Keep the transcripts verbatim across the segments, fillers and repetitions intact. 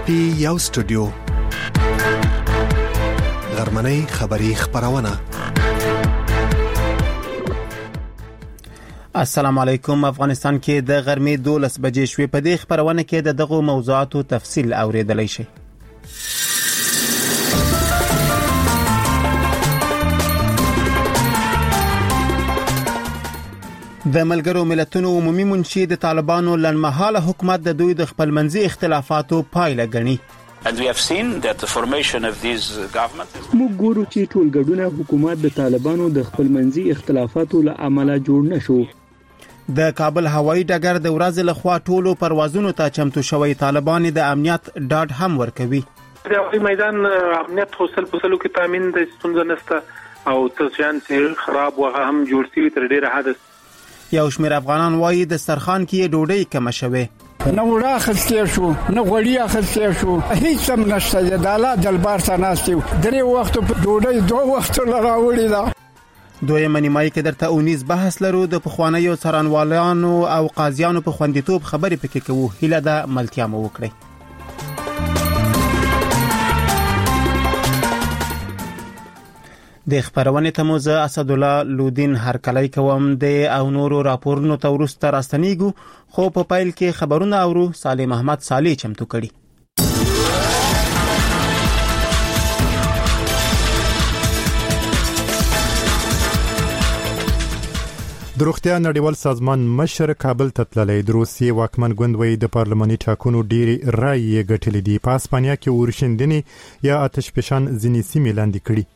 پټي یو سټوډیو غرمنۍ خبری خبرونه. السلام علیکم. افغانستان کې د غرمې دولس بجې شوې. په دې خبرونه کې د دغو موضوعاتو تفصیل اوریدلای شئ. د ملګرو ملتونو عمومي منشي د طالبانو لنډمهاله حکومت د دوی د خپلمنځي اختلافاتو پایله ګڼي. And we have seen that the formation of these governments موږ ګورو چې ټولګډونه حکومت د طالبانو د خپلمنځي اختلافاتو له امله جوړ نشو. د کابل هوایي ډګر د ورځ له خوا ټولو پروازونو ته چمتو شوی. طالبان د امنیت ډاډ هم ورکوي. د هوایي میدان امنیت حاصل پسلو کې تامین د ستونزې نشته او تشان چې خراب وغه هم جوړ شوی تر ډیره حد. یو شمېر افغانان وایي د سرخان کې ډوډۍ کم شوه. نه وړه اخستې شو نه غوړي اخستې شو هیڅ هم نشته. د الله دلبار ته ناستیو درې وخت په ډوډۍ دوه وخت لراوړي دا دوی منیمای کې درته اونیز بحث لرو. د پخوانیو څارنوالانو او قاضیانو په خوندیتوب خبرې پکې کوو. هیله ده ملتیا مو وکړي. د خبرونه ته موزه اسد الله لودین هرکلی کوم د او نورو راپورونو ته ورسته راستنیګو. خو په پایل کې خبرونه اورو. صالح محمد صالح چمتو کړي. د روغتیا نړیوال سازمان مشر کابل ته تللی. د روسیې واکمن ګوند وایي د پارلماني ټاکنو ډېری رایې یې ګټلې دي. په اسپانیا کې اورښندنې یا آتش فشان ځینې سیمې لاندې کړي.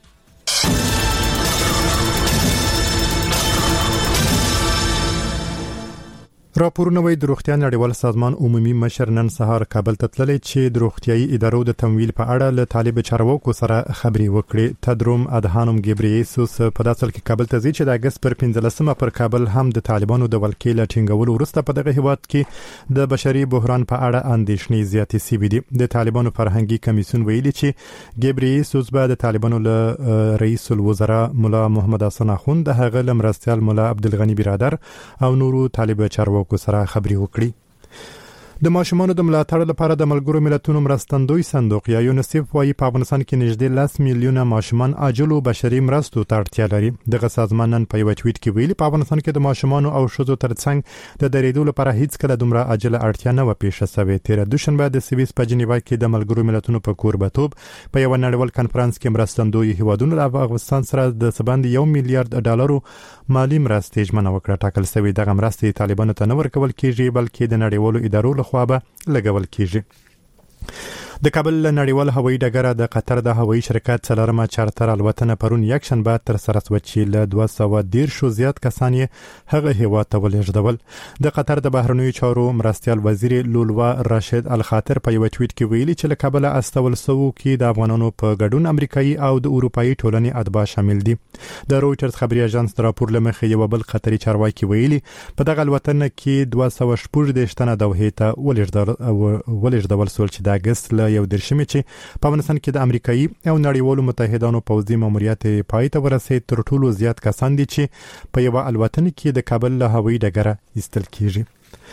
راپورونه وایي د روغتیا نړیوال سازمان عمومي مشر نن سهار کابل ته تللی چې د روغتیايي ادارو د تمویل په اړه له طالب چارواکو سره خبرې وکړي. تدروم ادهانم ګبریسوس په داسل کې کابل ته ځي چې د اگست پر پنځلسمه پر کابل هم د طالبانو د ولکې له ټینګولو وروسته په دغه هیواد کې د بشري بحران په اړه اندېښنې زیاتې شوې دي. د طالبانو فرهنګي کمیسیون ویلي چې ګبریسوس به د طالبانو له رئیس الوزرا مولا محمد حسن اخوند د هغه لمرستيال مولا عبدالغنی برادر او نورو طالب چارواکو کو سره خبري وکړي. د ماشومانو د ملاتړ لپاره د ملګرو ملتونو مرستندوی صندوق یا یونیسف وايي په افغانستان کې نږدې لس میلیونه ماشومان عاجل بشري مرستو ته اړتیا لري. دغه سازمان نن په یو ټویټ کې ویلي په افغانستان کې د ماشومانو او ښځو ترڅنګ د درېدو لپاره هیڅ کله دومره عاجل اړتیا نه و پیښه شوې. تیر دوشنبه د سویس په جنیوا کې د ملګرو ملتونو په کوربتوب په یو نړیوال کانفرنس کې مرستندوی هیوادونو له افغانستان سره د سباند یو میلیارډ ډالرو مالی مرستې ژمنه وکړه. ټاکل شوی دغه مرستې طالبانو ته نه ورکول کیږي بلکې د نړیوالو ادارو لخوا به لګول کیږي. د کابل نړیوال هوایي ډګر د قطر د هوایي شرکت څلورمه چارتر الوتنه پرون یک شنبه تر سره شوه چې له دوه سوه دېرش زیات کسان یې هغه هیواد ته ولېږدول. د قطر د بهرنیو چارو مرستیال وزیر لولوا راشد الخاطر په یو ټویټ کې ویلي چې له کابل استول سوو کې د افغانانو په ګډون امریکایي او د اروپایي ټولنې اتباع شامل دي. د رويټرز خبري اژانس د راپور لمخې یو بل قطري چارواکي ویلي په دغه الوتنه کې دوه سوه شپږ دېرش تنه دوحې ته ولېږدول سول چې د اگست له یو درشمه چې په افغانستان کې د امریکایي او نړیوالو متحدانو پوځي ماموریت پای ته ورسېد. تر ټولو زیات کسان دي چې په یو الوتنه کې د کابل له هوایي ډګره ایستل کیږي.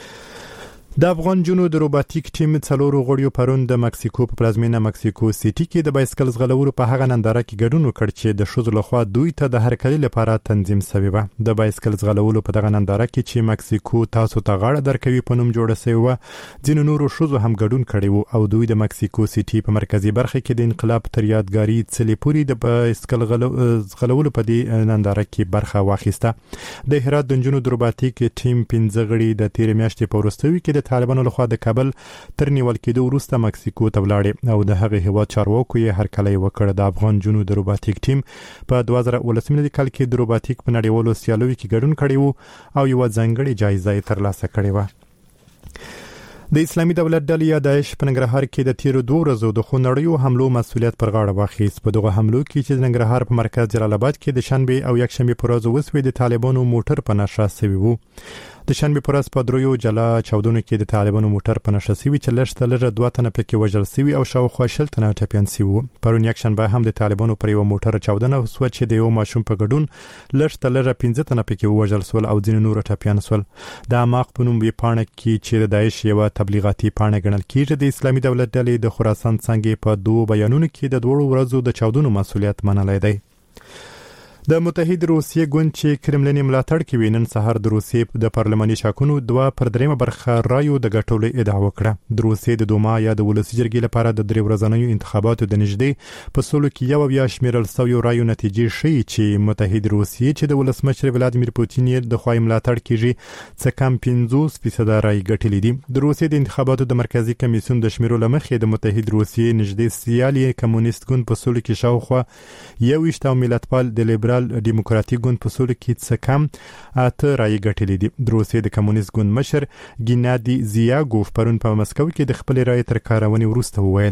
د افغان جنو د روباتیک ټیم څلورو غړیو پرون د مکسیکو په پلازمینه مکسیکو سیټي کې د بایسکل ځغلولو په هغه ننداره کې ګډون وکړ چې د ښځو لخوا دوی ته د هرکلي لپاره تنظیم شوی و. د بایسکل ځغلولو په دغه ننداره کې چې مکسیکو تاسو ته غاړه درکوي په نوم جوړه شوی و ځینو نورو ښځو هم ګډون کړی و او دوی د مکسیکو سیټي په مرکزی برخه کې د انقلاب تر یادګاري څلې پوری د بایسکل ځغلولو په دې ننداره کې برخه واخیسته. د هرات د جنو د روباتیک ټیم پنځه غړي د تیر میاشتې په وروستیو کې د طالبانو لخوا د کابل تر نیول کېدو وروسته مکسیکو ته ولاړ او د هغه هیواد چارواکو یې هرکلی وکړ. د افغان جنو د روباتیک ټیم په دوه زره اوولس میلادي کال کې د روباتیک په نړیوالو سیالیو کې ګډون کړی وو او یو ځانګړی جایزه یې ترلاسه کړې و. د اسلامي دولت ډلې یا داعش په ننګرهار کې د تیرو دوه ورځو د خونړیو حملو مسؤلیت پر غاړه واخیست. په دغه حملو کې چې د ننګرهار په مرکز جلال آباد کې د شنبه او یک شنبه پر ورځ وسوي د طالبانو موټر په نشه شوی وو. د شنبه پر ورځ په دریو جلا چاودنو کې د طالبانو موټر په نشه شوی چې لږ لږ دوه تنه پکې وژل شوی او شاوخوا شل تنه ټپيان شوی. پرون یک شنبه هم د طالبانو پر یو موټر چاودنه وسوه چې د یو ماشوم په ګډون لږ لږ پنځه تنه پکې وژل شول او ځینې نور ټپيان شول. د اماق په نوم پاڼه کې چې د داعش یو تبلیغاتي پاڼه ګڼل کیږي د اسلامي دولت ډلې د خراسان څنګه په دوه بیانونو کې د دوه ورځو د چاودنو مسؤلیت منلای دی. د متحد روسیې ګوند چې کرملین ملاتړ کوي نن سهار د روسیې د پارلماني شاکونو دوه پر دریمه برخه رایو د ګټولو ادعا وکړه. د روسیې د دوما یا د ولسي جرګې لپاره د درې ورځنیو انتخاباتو د نږدې په سلو کې یو بیا شمیرل شوی رایو نتیجې ښیي چې متحد روسیې چې د ولسمشر ولادیمیر پوتین یې د خوای ملاتړ کوي څه کم پنځوس فیصد رای ګټلې دي. د روسیې د انتخاباتو د مرکزی کمیسیون د شمیرو لمخې د متحد روسیې نږدې سیالي کمونیست ګوند په سلو کې شاوخوا یو ویشت او ملتپال د لیبرال دیموکراتیک ګوند په سولو کې څه کم اته رای ګټلې دي. د روسیې د کمونیست ګوند مشر ګینادي زیاګوف پرون په مسکو کې د خپل رای تر کارونې وروسته وویل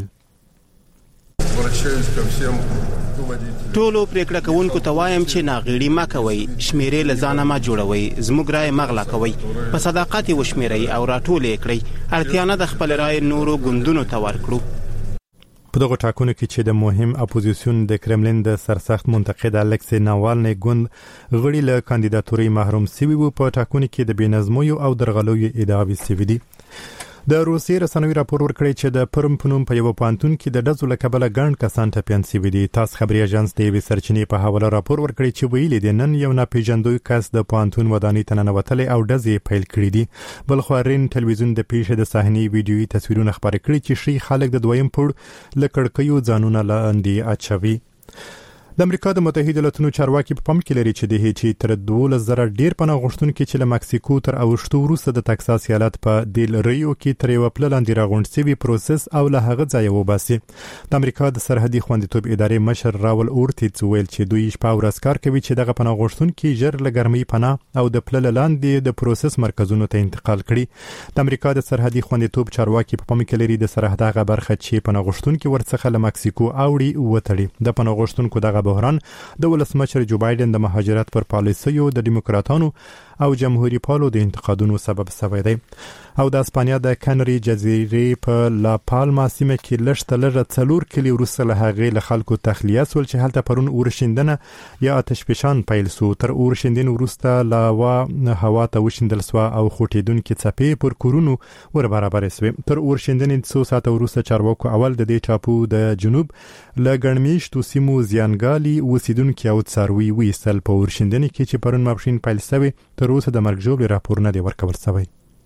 ټولو پریکړه کوونکو ته وایم چې ناغېړي ما کوي، شمیرې لزانه ما جوړوي، زموږ رای مغلا کوي، په صداقت وشمیري او راټولې کړئ، اړتیا نه د خپل رای نورو ګوندونو ته ورکړو. په دغه ټاکنو کې چې د مهم اپوزیسیون د کرملین د سرسخت منتقد الکسی ناوالنی ګوند غړي له کاندیداتوري محروم شوي وو په ټاکنو کې د بېنظمۍ او درغلۍ ادعاوې شوې دي. د روسیې رسنوي راپور ورکړی چې د پرم پنوم په یو پانتون کې د ډزو له کبله ګڼ کسان ټپيان شوي دي. تاس خبري اژانس د یوې سرچینې په حواله راپور ورکړی چې ویلي دي نن یو ناپېژندوی کس د پانتون ودانۍ ته ننوتلی او ډزې پیل کړي دي. بل خوا رین ټلویزیون د پیښې د صحنې ویډیويي تصویرونه خپاره کړي چې شي خلک د دویم پوړ له کړکیو ځانونه لاندې اچوي. د امریکا د متحده ایالاتونو چارواکي په پام کې لري چې د هیچي تر دولس زره ډیر پناه غوښتونکو چې له مکسیکو تر اوښتو وروسته د تکساس ایالت په دیل ریو کې تر یو پل لاندې راغونډ شوی پروسس او له هغه ځای وباسي. د امریکا د سرحدي خوندیتوب ادارې مشر راول اورتیز ویل چې دوی شپه ورځ کار کوي چې دغه پناه غوښتونکو ژر له ګرمۍ پناه او د پل لاندې د پروسس مرکزونو ته انتقال کړي. د امریکا د سرحدي خوندیتوب چارواکي په پام کې لري د سرحدغه برخه چې پناه غوښتونکو ورڅخه له مکسیکو اوړي وتړي. د پناه غوښتونکو دغه بحران د ولسمشر جو بایدن د مهاجرت پر پالیسیو د دیموکراتانو او جمهوریت پالو د انتقادونو سبب شوی دی. او د اسپانیا د کانری جزیرې په لا پالما سیمه کې لږ لږ څلور کلی وروسته له هغې له خلکو تخلیه سول چې هلته پرون اورشیندنه یا آتشفشان پیل سو. تر اورشیندنې وروسته لا هوا ته وشیندل سو او خوټېدونکې څپې پر کورونو ور برابر سوې. تر اورشیندنې څو ساعته وروسته چارواکو اول د دې ټاپو د جنوب له ګڼمیشتو سیمو زیانګالي اوسیدونکي او څاروي ویستل. په اورشیندنې کې چې پرون ماپښین پیل سوی تر اوسه د مرګ ژوبلې راپور نه دی ورکول شوی.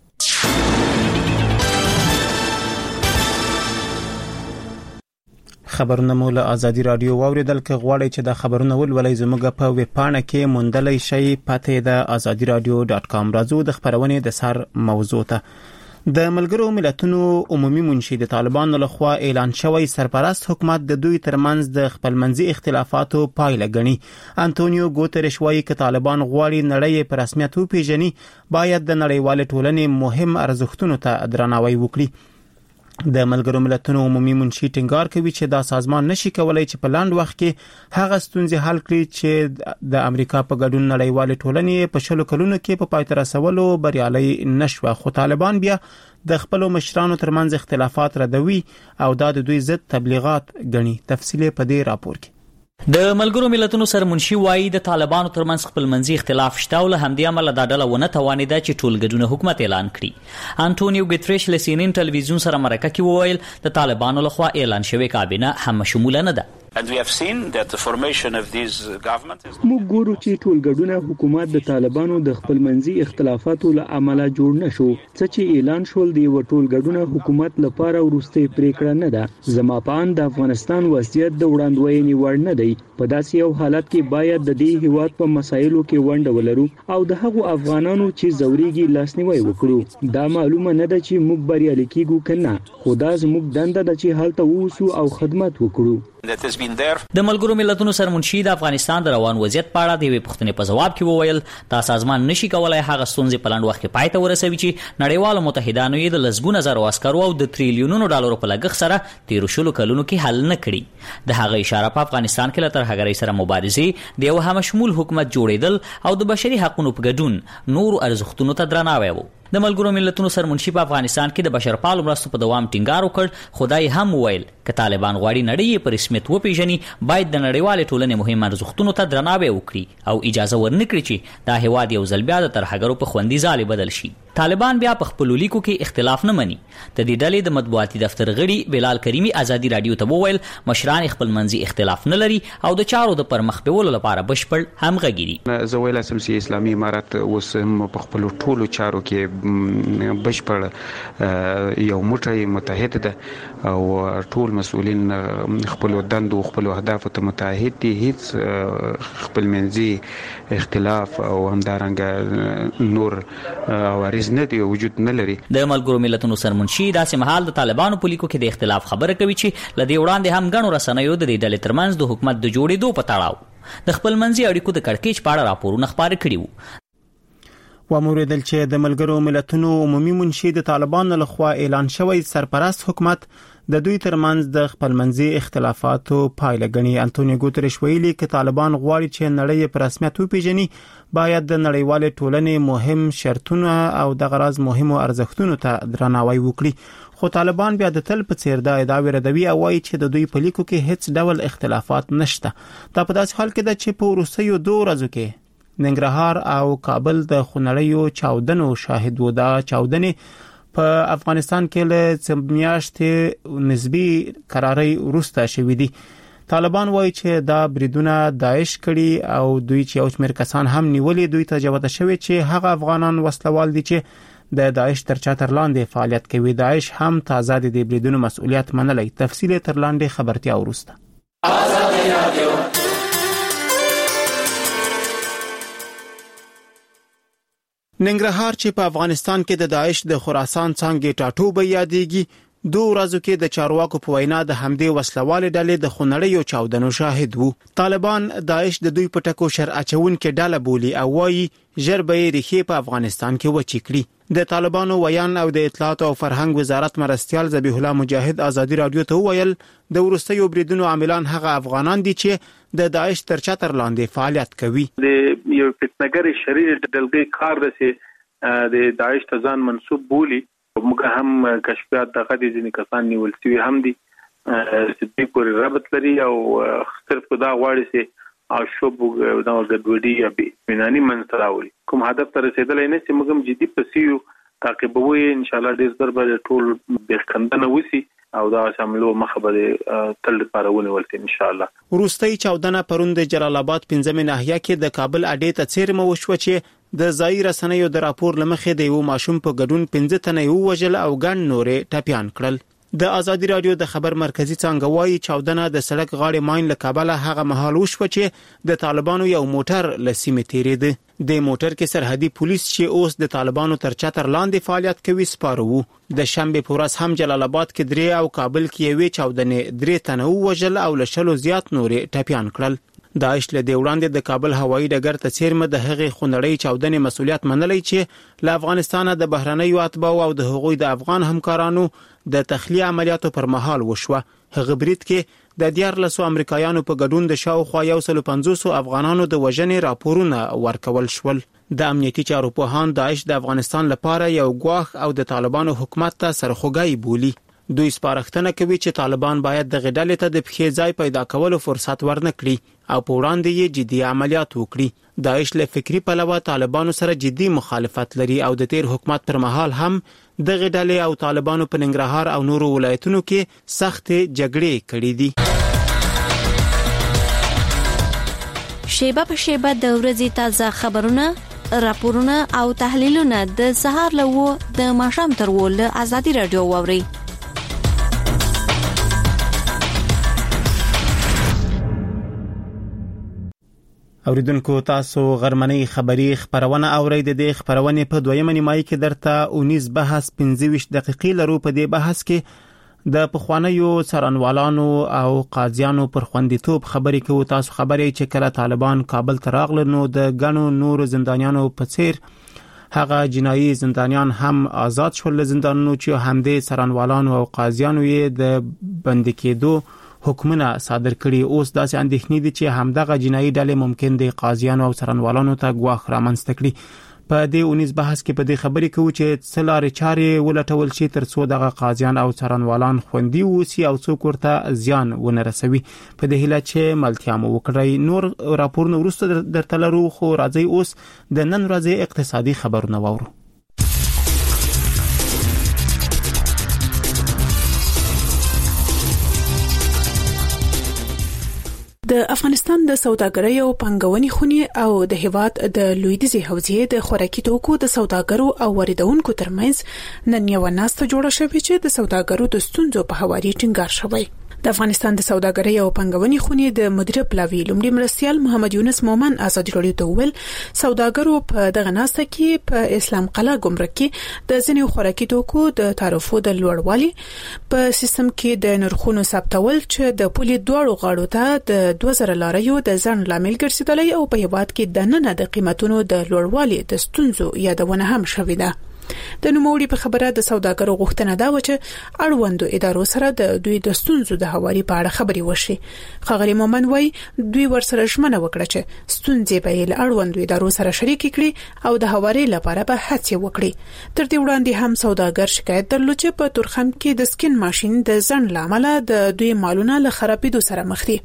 خبرونه مو له ازادي رادیو واوریدل. که غواړئ چې د خبرونو ولولئ زموږ په ویب پاڼه کې موندلای شئ پته د ازادي رادیو ډاټ کام. راځو د خبرونې د سر موضوع ته. د ملګرو ملتونو عمومي منشي د طالبانو لخوا اعلان شوی سرپرست حکومت د دوی ترمنځ د خپلمنځي اختلافاتو پایله ګڼي. انټونیو ګوتریش وایي چې طالبان غواړي نړۍ په رسمیت وپیژني، باید د نړیوال ټولنې مهم ارزښتونو ته درناوی وکړي. د ملګرو ملتونو عمومي منشي ټینګار کوي چې دا سازمان نشي کولای چې په لاند وخت کې هغه ستونزې حل کړي چې د امریکا په ګډون نړیوال ټولنې په شلو کلونو کې په پای ته رسولو بریالي نشوه. خو طالبان بیا د خپل مشرانو ترمنځ اختلافات ردوي او دا د دوی ضد تبلیغات ګڼي. تفصیل په دې راپور کې. د ملګرو ملتونو سرمنشي وایي د طالبانو ترمنځ خپلمنځي اختلاف شته او له همدې امله دا ډله ونه توانېده چې ټولګډونه حکومت اعلان کړي. انټونیو ګوتریش له سی ان ان ټلویزیون سره مرکه کې وویل د طالبانو لخوا اعلان شوی کابینه هم شموله نه ده. And we have seen that the formation of these government is موږ ګورو چې ټولګډونه حکومت د طالبانو د خپلمنځي اختلافاتو له امله جوړ نشو. څه چې اعلان شول دی و ټولګډونه حکومت لپاره ورسته پریکړه نه ده. زما په اند د افغانستان وضعیت د وړاندوینې وړ نه دی. په داسې یو حالت کې باید د دې هیواد په مسایلو کې ونډه ولرو او د هغو افغانانو چې زوريږي لاسنیوي وکړو. دا معلومه نه ده چې موږ بریالي کیږو کنه، خو دا زموږ دنده ده چې حالت ووسو او خدمت وکړو. that has been there. د ملګرو ملتونو سرمنشي د افغانستان د روان وضعیت په اړه د یوې پوښتنې په جواب کې وویل دا سازمان نشي کولای هغه ستونزې په لنډ وخت کې پای ته ورسوي چې نړیوالو متحدانو یې د لسګونو زرو عسکرو او د تریلیونونو ډالرو په لګښت سره تیرو شلو کلونو کې حل نه کړي. د هغه اشاره په افغانستان کې له ترهګرۍ سره مبارزې د یو همشمول حکومت جوړېدل او د بشري حقوقو په ګډون نورو ارزښتونو ته درناوی و. د ملګرو ملتونو سرمنشي په افغانستان کې د بشرپالو مرستو په دوام ټینګار وکړ، خدای هم وویل که طالبان غواړي نړۍ په رسمیت وپیژني باید د نړیوالې ټولنې مهم ارزښتونو ته درناوی وکړي او اجازه ورنکړي چې دا هیواد یو ځل بیا د ترهګرو په خوندي ځالې بدل شي. طالبان بیا په خپلو لیکو کې اختلاف نه مني. د دې ډلې د مطبوعاتي دفتر غړي بلال کریمي ازادي رادیو ته وویل مشران خپل منځي اختلاف نه لري او د چارو د پرمخ بیولو لپاره بشپړ همغږي دي. زه ویل سم چې اسلامي امارات اوس په خپل ټولو چارو کې بشپړ یو موټی متحد ده او ټول مسؤلین خپل دندو خپل اهداف ته متحد دي. هیڅ خپل منځي اختلاف او همدارنګه نور عوارض نه دی وجود نه لري. د ملګرو ملتونو سرمنشي داسې مهال د طالبانو په لیکو کې د اختلاف خبره کوي چې لدې وړاندې هم غنو رسنیو د دې ډلې ترمنځ د حکومت د جوړېدو په تړاو د خپل منځي اړیکو د کړکېچ په اړه راپورونه خپاره کړي وو. وموریدل چې د ملګرو ملتونو عمومي منشي د طالبانو لخوا اعلان شوی سرپرست حکومت د دوی ترمنځ د خپلمنځي اختلافاتو پایله ګڼي. انټونیو ګوتریش ویلي چې طالبان غواړي چې نړۍ په رسمیت وپیژني باید د نړیوالې ټولنې مهم شرطونه او د غرض مهمو ارزښتونو ته درناوی وکړي. خو طالبان بیا د تل په څیر دا ادعا ردوي او وايي چې د دوی په لیکو کې هیڅ ډول اختلافات نشته. دا په داسې حال کې ده چې په وروستیو دوه ورځو کې ننګرهار او کابل د خونړیو چاودنو شاهد و. دا چاودنې په افغانستان کې له میاشتې نسبی قراري وروسته شوې دي. طالبان وایي چې دا بریدونه داعش کړي او دوی چې یو شمېر کسان هم نیولې دوی ته جوته شوی چې هغه افغانان وسلوال دي چې د داعش تر چتر لاندې فعالیت کوي. داعش هم تازه د دې بریدونو مسؤلیت منلی. تفصیل تر لاندې خبرتیا وروسته. ننګرهار چې په افغانستان کې د داعش د خراسان څنګه ټاټوبه یادېږي دوه ورځو کې د چارواکو په وینا د همدې وسلوال ډلې د خونړیو چاودنو شاهد وو. طالبان داعش د دوی په ټکو شر اچون کې ډله بولی او وايي ژر به یې ریښې په افغانستان کې وچې کړي. د طالبانو ویان او د اطلاعات او فرهنګ وزارت مرستیال ذبیح الله مجاهد ازادي رادیو ته وویل د ورستیو بریدونو عاملان هغه افغانان دي چې د داعش تر چتر لاندې فعالیت کوي. د یو فتنګر شریر دلګي کار دسه د داعش ته ځان منسوب بولی. موږ هم کشفیات دغه د ځینې کسان نیول شوي هم دي چې دوی پورې ربط لري او صرف دا غواړي چې او شوب دا ګډوډي یا بناني منځ راوړي. کوم هدف ته رسیدلای نه چې موږ هم جدي پسیو تعقیبوي ان شاء الله ډیر زر به ټول د خندنه وسی او دا شاملو مخبره تل پرونه ولته ان شاء الله. وروستي چاودنه پروند جلال آباد پنځمه ناحیه کې د کابل اډې ته څیرمه وشو چې د ځای رسنیو د راپور لمخې د یو ماشوم په ګډون پنځه تنه یو وجل او ګڼ نورې ټپيان کړل. د ازادي رادیو د خبر مرکزی څنګه وایي چاودنه د سړک غاړې ماین له کابل هغه مهال وشو چې د طالبانو یو موټر لسیمه تیرېده. د موټر کې سرحدي پولیس چې اوس د طالبانو تر چتر لاندې فعالیت کوي سپاره وو. د شنبه په ورځ هم جلال آباد کې درې او کابل کې یوې چاودنې درې تنه وژل او لشلو زیات نورې ټپيان کړل. داعش له دی وړاندې د کابل هوایي ډګر ته څیرمه د هغې خونړۍ چاودنې مسؤلیت منلی چې له افغانستان د بهرنیو اتباعو او د هغوی د افغان همکارانو د تخلیه عملیاتو پر مهال وشوه. هغه برید کې د دیارلسو امریکایانو په ګډون د شاوخوا یو سل پنځوس افغانانو د وژنې راپورونه ورکول شول. د امنیتي چارو پوهان داعش د افغانستان لپاره یو ګواښ او د طالبانو حکومت ته سرخوږی بولي. دوی سپارښتنه کوي چې طالبان باید د غډلې ته د پخې ځای پیدا کولو فرصت ورنکړي او په وړاندې یې جدي عملیات وکړي. داعش له فکری پلوه طالبانو سره جدي مخالفت لري او د تیر حکومت پر مهال هم د غډلې او طالبانو په ننګرهار او نورو ولایتونو کې سخت جګړې کړې دي. شیبه په شیبه د ورځې تازه خبرونه، راپورونه او تحلیلونه د سهار له و د ماښام تر و له ازادي رادیو واوري. اوریدونکو تاسو غرمنۍ خبری خبرونه اورئ. د دې خبرونه په دویمه نیمایي کې درته اونیز بحث پنځه ویشت دقیقې لرو. په دې بحث کې د پخوانیو څارنوالانو او قاضیانو پر خوندیتوب خبرې کوو. تاسو خبرې چې کله طالبان کابل ته راغله نو د غنو نور زندانیانو په څیر هغه جنایي زندانیان هم آزاد شول. زندانونو چې همدې څارنوالانو او قاضیانو یې د بندي کېدو حکمونه صادر کړي. اوس داسې اندېښنې دي چې همدغه جنایي ډلې ممکن د قاضیانو او څارنوالانو ته ګواښ رامنځته کړي. په دې اونیز بحث کې په دې خبرې کوو چې څه لارې چارې ولټول شي ترڅو دغه قاضیان او څارنوالان خوندي اوسي او څوک ورته زیان ونه رسوي. په دې هیله چې ملتیا مو وکړئ. نور راپورونه وروسته درته لرو، خو راځئ اوس د نن ورځې اقتصادي خبرونه واورو. د افغانستان د سوداګرۍ او پنګونې خونې او د هیواد د لویدیځي حوزې د خوراکي توکو د سوداګرو او واردونکو ترمنځ نن یو ناسته جوړه شوې چې د سوداګرو د ستونزو په حواله ټینګار شوی. د افغانستان د سوداګرۍ او پنګونې خونې د مدیر پلاوی لومړي مرستيال محمد یونس مومن ازادي راډیو ته ویل سوداګرو په دغه ناسته کې په اسلام قلعه ګمرک کې د ځینو خوراکي توکو د تعرفو د لوړوالي په سیستم کې د نرخونو ثبتول چې د پولي دوړو غاړو ته د دوه زره لاریو د ځن لامل ګرځیدلی او په هیواد کې د نن د قیمتونو د لوړوالي د ستونزو یادونه هم شوې ده. د نوموړي په خبره د سوداګرو غوښتنه دا و چې اړوندو ادارو سره د دوی د ستونزو د حوالې په اړه خبري وشي. ښاغلي مومن وایي دوی ورسره ژمنه وکړه چې ستونزې به یې له اړوندو ادارو سره شریک کړي او د حوالې لپاره به هڅې وکړي. تر دې وړاندې هم سوداګر شکایت درلود چې په تورخم کې د سکین ماشين د ځنډ لامل د دوی مالونه له خرابېدو سره مخ دي.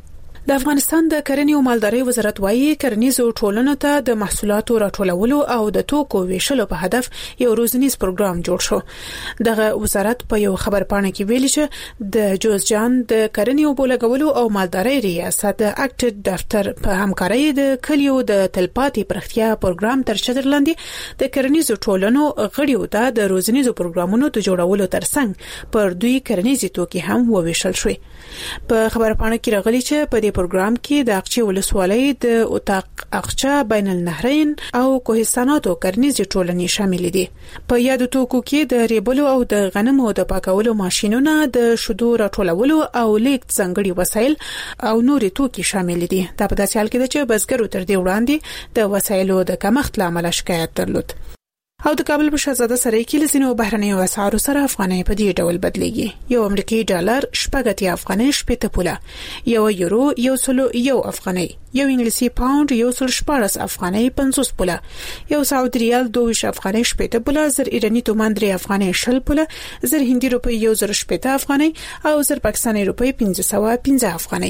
د افغانستان د کرنې او مالدارۍ وزارت وایي کرنیزو ټولنو ته د محصولاتو راټولولو او د توکو ویشلو په هدف یو روزنیز پروګرام جوړ شو. دغه وزارت په یو خبرپاڼه کې ویلي چې د جوزجان د کرنې او بولګولو او مالدارۍ ریاست د اکټ دفتر په همکارۍ د کلیو د تلپاتې پرختیا پروګرام تر چتر لاندې د کرنیزو ټولنو غړیو ته د روزنیزو پروګرامونو د جوړولو ترڅنګ پر دوی کرنیزي توکي هم وویشل شوي. په خبرپاڼه کې راغلي چې په دې پروګرام کې د اقچې ولسوالۍ د اوتاق اقچا بین النهرین او کوهستاناتو کرنیزي ټولنې شامل دي. په یادو توکو کې د ریبلو او د غنمو د پاکولو ماشينونه، د شودو راټولولو او لیک ځنګړي وسایل او نورې توکي شامل دي. دا په داسې حال کې ده چې بزګرو تر دې وړاندې د وسایلو د کمښت لامل شکایت درلود. او د کابل په شهزاده سرای کې لسینو بهرنیو اسعارو سره افغانۍ په دې ډول بدلیږي. یو امریکایي ډالر شپږ افغانۍ شپږ پوله، یو یورو یو سلو یو افغانۍ، یو انګلیسي پاوند یو سل شپږ افغانۍ پنځوس پوله، یو سعودي ریال دوه افغانۍ شپږ پوله، زر ایرانی تومان درې افغانۍ شل پوله، زر هندي روپی یو زر شپږ افغانۍ او زر پاکستاني روپی پنځه سوه پنځه افغانۍ.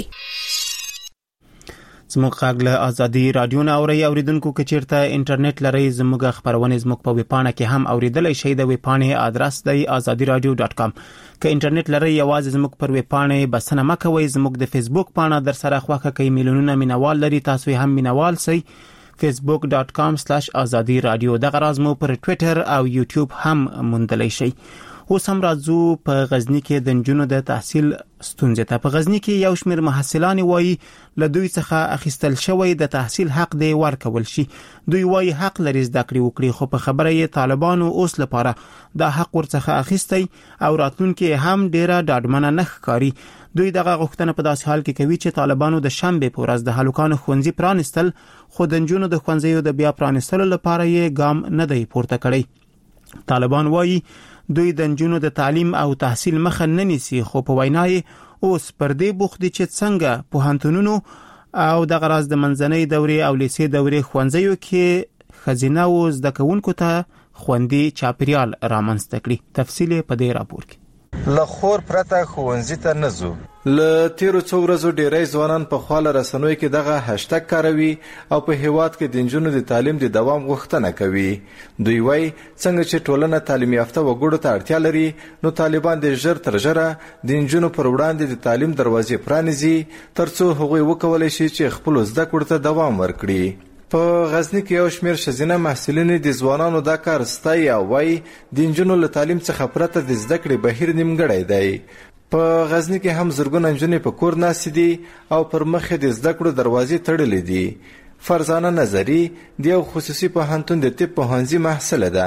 زموږ غږ له ازادي رادیو نه اوري. اوریدونکو که چیرته انټرنیټ لري زموږ خبرونه زموږ په ویبپاڼه کې هم اوریدلای شئ. د ویبپاڼې ادرس دی azadi radio dot com. که انټرنیټ لري یوازې زموږ پر ویبپاڼه بسنه مکوئ. زموږ د فیسبوک پاڼه در سره خوښه کوي میلیونونه مینوال لري، تاسو هم مینوال سئ facebook dot com slash azadi radio. دغه راز مو پر ټوئیټر او یوټیوب هم موندلای شئ. اوس هم راځو په غزنی کې د نجونو د تحصیل ستونزې ته. په غزنی کې یو شمېر محصلان وایي له دوی څخه اخیستل شوی د تحصیل حق دی ورکول شي. دوی وایي حق لري زده کړې وکړي، خو په خبره یې طالبانو اوس لپاره دا حق ورڅخه اخیستی او راتلونکي هم ډیره ډاډمنه نه ښکاري. دوی دغه غوښتنه په داسې حال کې کوي چې طالبانو د شنبې په ورځ د هلکانو ښوونځي پرانستل، خو د نجونو د ښوونځیو د بیا پرانستلو لپاره یې ګام نه دی پورته کړی. طالبان وایي دوی د نجونو د تعلیم او تحصیل مخه نه نیسي، خو په وینای اوس پر دې بوخت دي چې څنګه پوهنتونونو او د غراز د منځنۍ دورې او لیسې دورې ښوونځیو کې خزینه او زده کوونکو ته خوندي چاپیریال رامنځته کړي. تفصیل په دې راپور کې. لخور پرته ښوونځي ته نه ځو. ل تیرو څو ورځو ډیری ځوانان په خواله رسنوي کې دغه هاشټګ کاروي او په هیواد کې د نجونو د تعلیم د دوام غوښتنه کوي. دوی وایي څنګه چې ټولنه تعلیم یافته وګړو ته اړتیا لري، نو طالبان د ژر تر ژره د نجونو پر وړاندې د تعلیم دروازې پرانیزي ترڅو هغوی وکولای شي چې خپل زده کړو ته دوام ورکړي. په غزنی کې یو شمېر ښځینه محصلین د ځوانانو دا کار ستایي او وایي د نجونو له تعلیم څخه پرته د زده کړې بهیر نیمګړی دی. په غزنی کې هم زرګونه نجونې په کور ناستې دي او پر مخ د زده کړو دروازې تړلې دي. فرزانه نظری د یو خصوصي پوهنتون د طب پوهنځي محصله ده.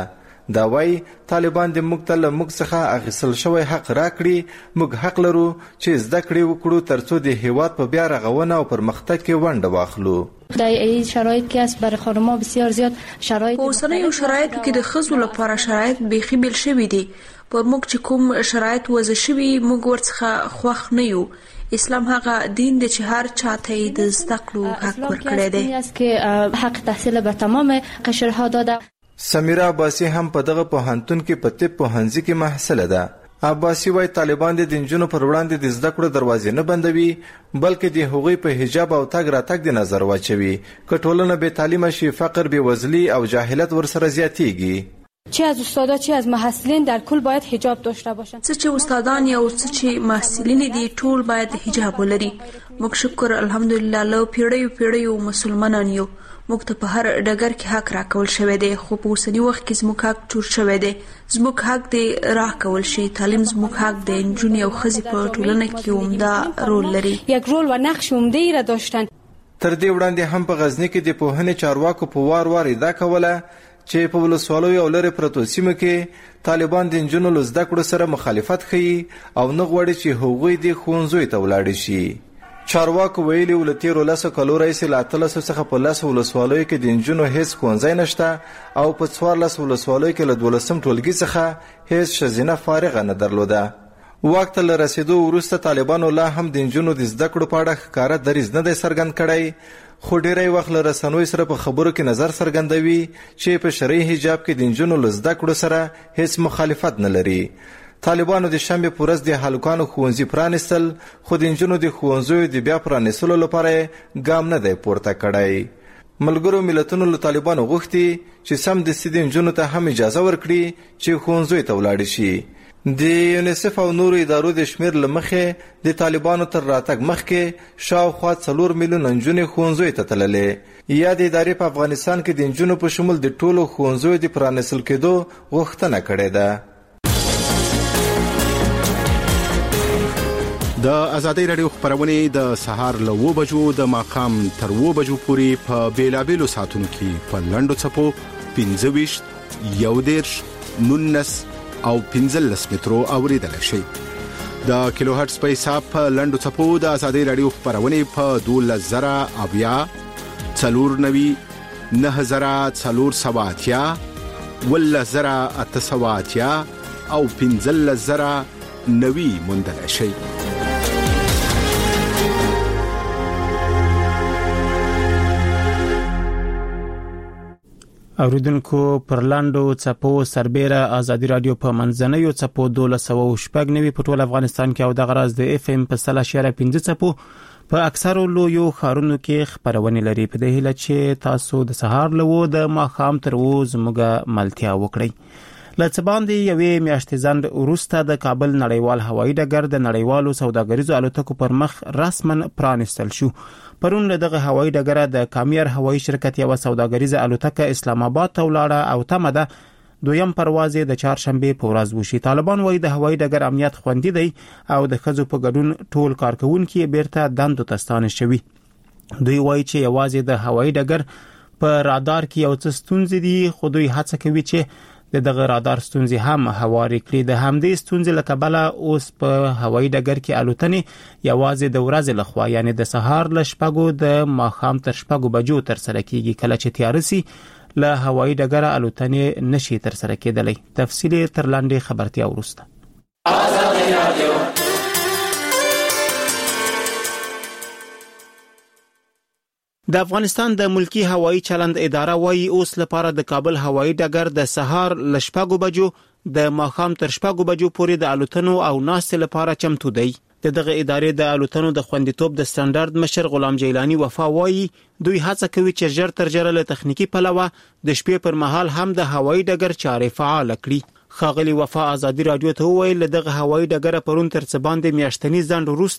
دا وایي طالبان د موږ ته له موږ څخه اخیستل شوی حق راکړي، موږ حق لرو چې زده کړې وکړو ترڅو د هیواد په بیا رغونه او پرمختګ کې ونډه واخلو. در این شرایط که است برای خانم‌ها بسیار زیاد شرایط اوسنیو شرایطو کې د ښځو لپاره شرایط بیخي بیل شوي دي. پر موږ چې کوم شرایط وضع شوي موږ ورڅخه خوښ نه یو. اسلام هغه دین دی چې هر چاته د زده کړو حق ورکړی دی. است که حق تحصیل بر تمام قشرها داده. سمیرا عباسی هم په دغه پوهنتون کې په طب پوهنځي کې محصله ده. عباسی وايي طالبان د دینجونو پر وړاندې د زده کړو دروازې نه بندوي، بلکې د هغوی په حجاب او تګ راتګ د نظر واچوي. که ټولنه بې تعلیمه شي، فقر، بېوزلي او جاهلیت ورسره زیاتیږي. چه از استادا چه از محصلین در کل باید حجاب داشته باشند. څه چې استادان یا څه چې محصلین دي ټول باید حجاب ولري. موږ شکر الحمدلله له پیړیو پیړیو مسلمانان یو. موږ ته په هر ډګر کې حق راکول شوی دی، خو په اوسني وخت کې زموږ حق چور شوی دی. زموږ حق دی راکول شي. تعلیم زموږ حق دی. نجونې او ښځې په ټولنه کې عمده رول لري. یک رول و نقش عمده ای را داشتند. تر دې وړاندې هم په غزنی کې د پوهنې چارواکو په وار وار ادعا کوله چې په ولسوالیو او لرې پرتو سیمو کې طالبان د نجونو له زده کړو سره مخالفت ښیي او نه غواړي چې هغوی د ښوونځیو ته ولاړې شي. چارواکو ویلي ول تیرو لسو کالو راهیسې له اتلسو څخه په لسو ولسوالیو کې د نجونو هیڅ ښوونځی نشته او په څوارلسو ولسوالیو کې له دولسم ټولګي څخه هیڅ ښځینه فارغه نه درلوده. واک ته له رسېدو وروسته طالبانو لا هم د نجونو د زده کړو په اړه ښکاره دریځ نه دی څرګند کړی، خو ډیری وخت له رسنیو سره په خبرو کې نظر څرګندوي چې په شرعي حجاب کې د نجونو له زده کړو سره هیڅ مخالفت نه لري. طالبانو د شنبې په ورځ د هلکانو ښوونځي پرانیستل، خو د نجونو د ښوونځیو د بیا پرانیستلو لپاره ګام نه دی پورته کړی. ملګرو ملتونو له طالبانو غوښتي چې سمدستي د نجونو ته هم اجازه ورکړي چې ښوونځیو ته ولاړې شي. د یونیسف او نورو ادارو د شمیر له مخې د طالبانو تر راتګ مخکې شاوخوا څلور میلیونه نجونې ښوونځیو ته تللې. یا د ادارې په افغانستان کې د نجونو په شمول د ټولو ښوونځیو د پرانیستل کېدو غوښتنه کړې ده. د آزادۍ رادیو خبرونه د سهار له اوه بجو د ماښام تر اوه بجو پورې په بیلابېلو ساعتونو کې په لنډو څپو پنځه ویشت، یو دېرش، نولس او پنځلس مترو اوریدل شي. د کیلو هرتز په حساب په لنډو څپو د آزادۍ رادیو خبرونه په دولس زره اویا، څلور نوي، نه زره څلور سوه اتیا، ولس زره اته سوه اتیا او پنځلس زره نوي موندل شي. اوریدونکو پر لاندو څپو سربېره آزادي رادیو په منځنیو څپو دولس سوه شپږ نوي په ټول افغانستان کې او د غراز د اف ام په سل اشاریه پنځه څپو په اکثرو لویو ښارونو کې خبرونه لري. په دې هیله چې تاسو د سهار لوو د ماښام تر اوو زموږه ملتیا وکړئ. له څه باندې یوې میاشتې ځنډ وروسته د کابل نړیوال هوایي ډګر د نړیوالو سوداګریزو الوتکو پر مخ رسماً پرانیستل شو. پرون له دغه هوایي ډګره د کامیر هوایي شرکت یوه سوداګریزه الوتکه اسلام آباد ته ولاړه او تمه ده دویم پرواز د چهارشنبه په ورځ وشي. طالبان وایي د هوایي ډګر امنیت خوندي دی او د ښځو په ګډون ټول کارکونکي بیرته دندو ته ستانه شوي. دوی وایي چې یوازې د هوایي ډګر په رادار کې یو څه ستونزې دي، خو دوی هڅه کوي چې د دغه رادار ستونزې هم هواري کړي. د همدې ستونزې له کبله اوس په هوایي ډګر کې الوتنې یوازې د ورځې لخوا یعنی د سهار له شپږو د ماښام تر شپږو بجو ترسره کیږي. کله چې تیاره سي له هوایي ډګره الوتنې نشي ترسره کېدلی. تفصیل تر لاندې خبرتیا وروسته. د افغانستان د ملکی هوایي چلند اداره وايي اوس لپاره د کابل هوایي ډګر د سهار ل شپږو بجو د ماښام تر شپږو بجو پورې د الوتنو او ناستې لپاره چمتو دی. د دغه ادارې د الوتنو د خوندیتوب د سټانډرډ مشر غلام جیلانی وفا وايي دوی هڅه کوي چې ژر تر ژره له تخنیکی پلوه د شپې پر مهال هم د هوایي ډګر چارې فعال کړي. خاغلی وفا آزادي رادیو ته وویل دغه هوایي ډګر پرون تر څه باندې میاشتنی ځنډ وروسته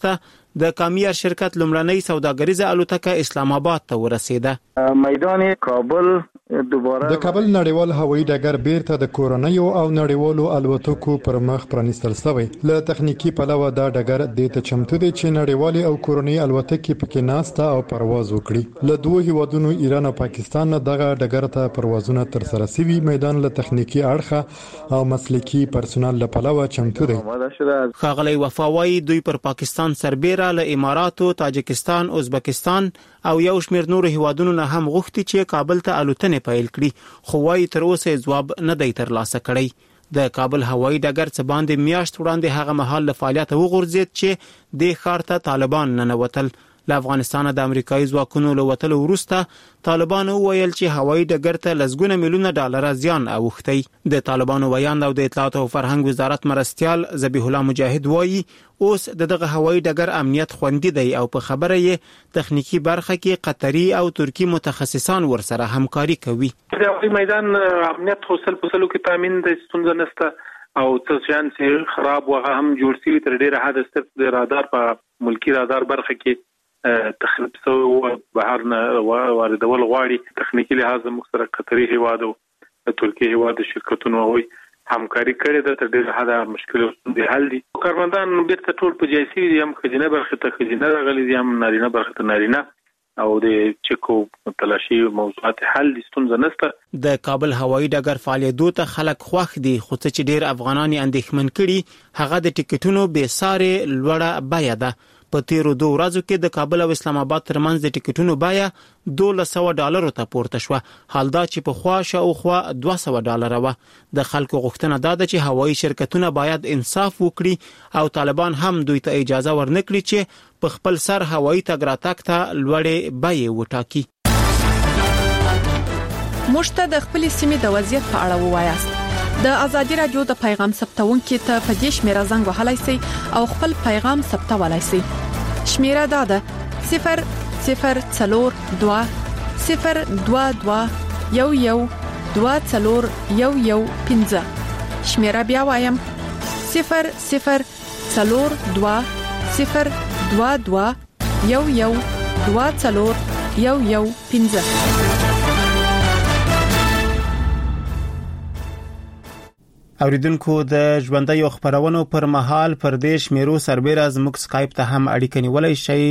د کامیار شرکت لومړنۍ سوداګریزه الوتکه اسلام آباد ته ورسېده. میدان کابل دوباره د کابل نړیوال هوایي ډګر بیرته د کورنیو او نړیوالو الوتکو پر مخ پرانیستل شوی. له تخنیکی پلوه دا ډګر د ته چمتو دی چې نړیوالي او کورنۍ الوتکې پکې ناسته او پرواز وکړي. له دوه هیوادونو ایران او پاکستان نه دغه ډګر ته پروازونه تر سره شوي. میدان له تخنیکی اړخه او مسلکی پرسونل له پلوه چمتو دی. ښاغلی وفاوی دوی پر پاکستان سربېره له اماراتو، تاجکستان، ازبکستان او یو شمېر نورو هیوادونو نه هم غوښتي چې کابل ته الوتنې پیل کړي، خو وايي تر اوسه ځواب نه دی ترلاسه کړی. د کابل هوایي ډګر څخه باندې میاشت وړاندې هغه مهال له فعالیت وغورځید چې د ښار ته طالبان ننوتل. له افغانستان د امریکایي ځواکونو له وتلو وروسته طالبان وویل چې هوایي ډګر ته لسګونه میلیونه ډالر زیان اوښتی. د طالبانو ویاند او د اطلاعات او فرهنګ وزارت مرستیال ذبیح الله مجاهد وایي اوس دغه هوایي ډګر امنیت خوندي دی او په خبره یې تخنیکی برخه کې قطري او ترکی متخصصان ورسره همکاري کوي. د هوایي میدان امنیت خصوصل پسلو کې تامین د ستونزه نشته او څه شان چې خراب وغه هم جوړ شوی تر ډیره حد ست د رادار په ملکی رادار برخه کې تخریب سو بهر نه واردول غواړي. تخنیکی لحاظ مختره قطري هیواد او ترکی هیواد شرکتونو وي همکاري کړې ده تر ډیره حد مشکل د حل دي. کارمندان بیرته ټول په جایسي دي هم خجنه برخه ته خجنه راغلي دي هم نارینه برخه ته نارینه او د چکو تلاشي موضوعات حل دي ستونزه نشته. د کابل هوایي ډګر فعالیتو ته خلک خوښ دي خو چې ډیر افغانان اندېښمن کړي هغه د ټیکټونو بې سارې لوړه بیه ده. په تیرو دوه ورځو کې د کابل او اسلام آباد ترمنځ د ټیکټونو بیه دوه سوه ډالرو ته پورته شوه، حال دا چې په خوا شاوخوا دوه سوه ډالر وه. د خلکو غوښتنه دا ده چې هوایي شرکتونه باید انصاف وکړي او طالبان هم دوی ته اجازه ورنکړي چې په خپل سر هوایي تګ راتګ ته لوړې بیې وټاکي. موږ ته د خپل سیمې د وضعیت په اړه ووایاست. د ازادي رادیو د پیغام ثبتونکو ته په دې شمیره زنګ وهلای شئ او خپل پیغام ثبتولای شئ. شمیره دا ده صفر صفر څلور دوه صفر دوه دوه یو یو دوه څلور یو یو پنځه. شمیره بیا وایم صفر صفر څلور دوه صفر دوه دوه یو یو دوه څلور یو یو پنځه. اوریدونکو د ژوندۍ خبرونو پر مهال پر دې شمیرو سربېره زموږ سکایپ ته هم اړیکه نیولای شئ.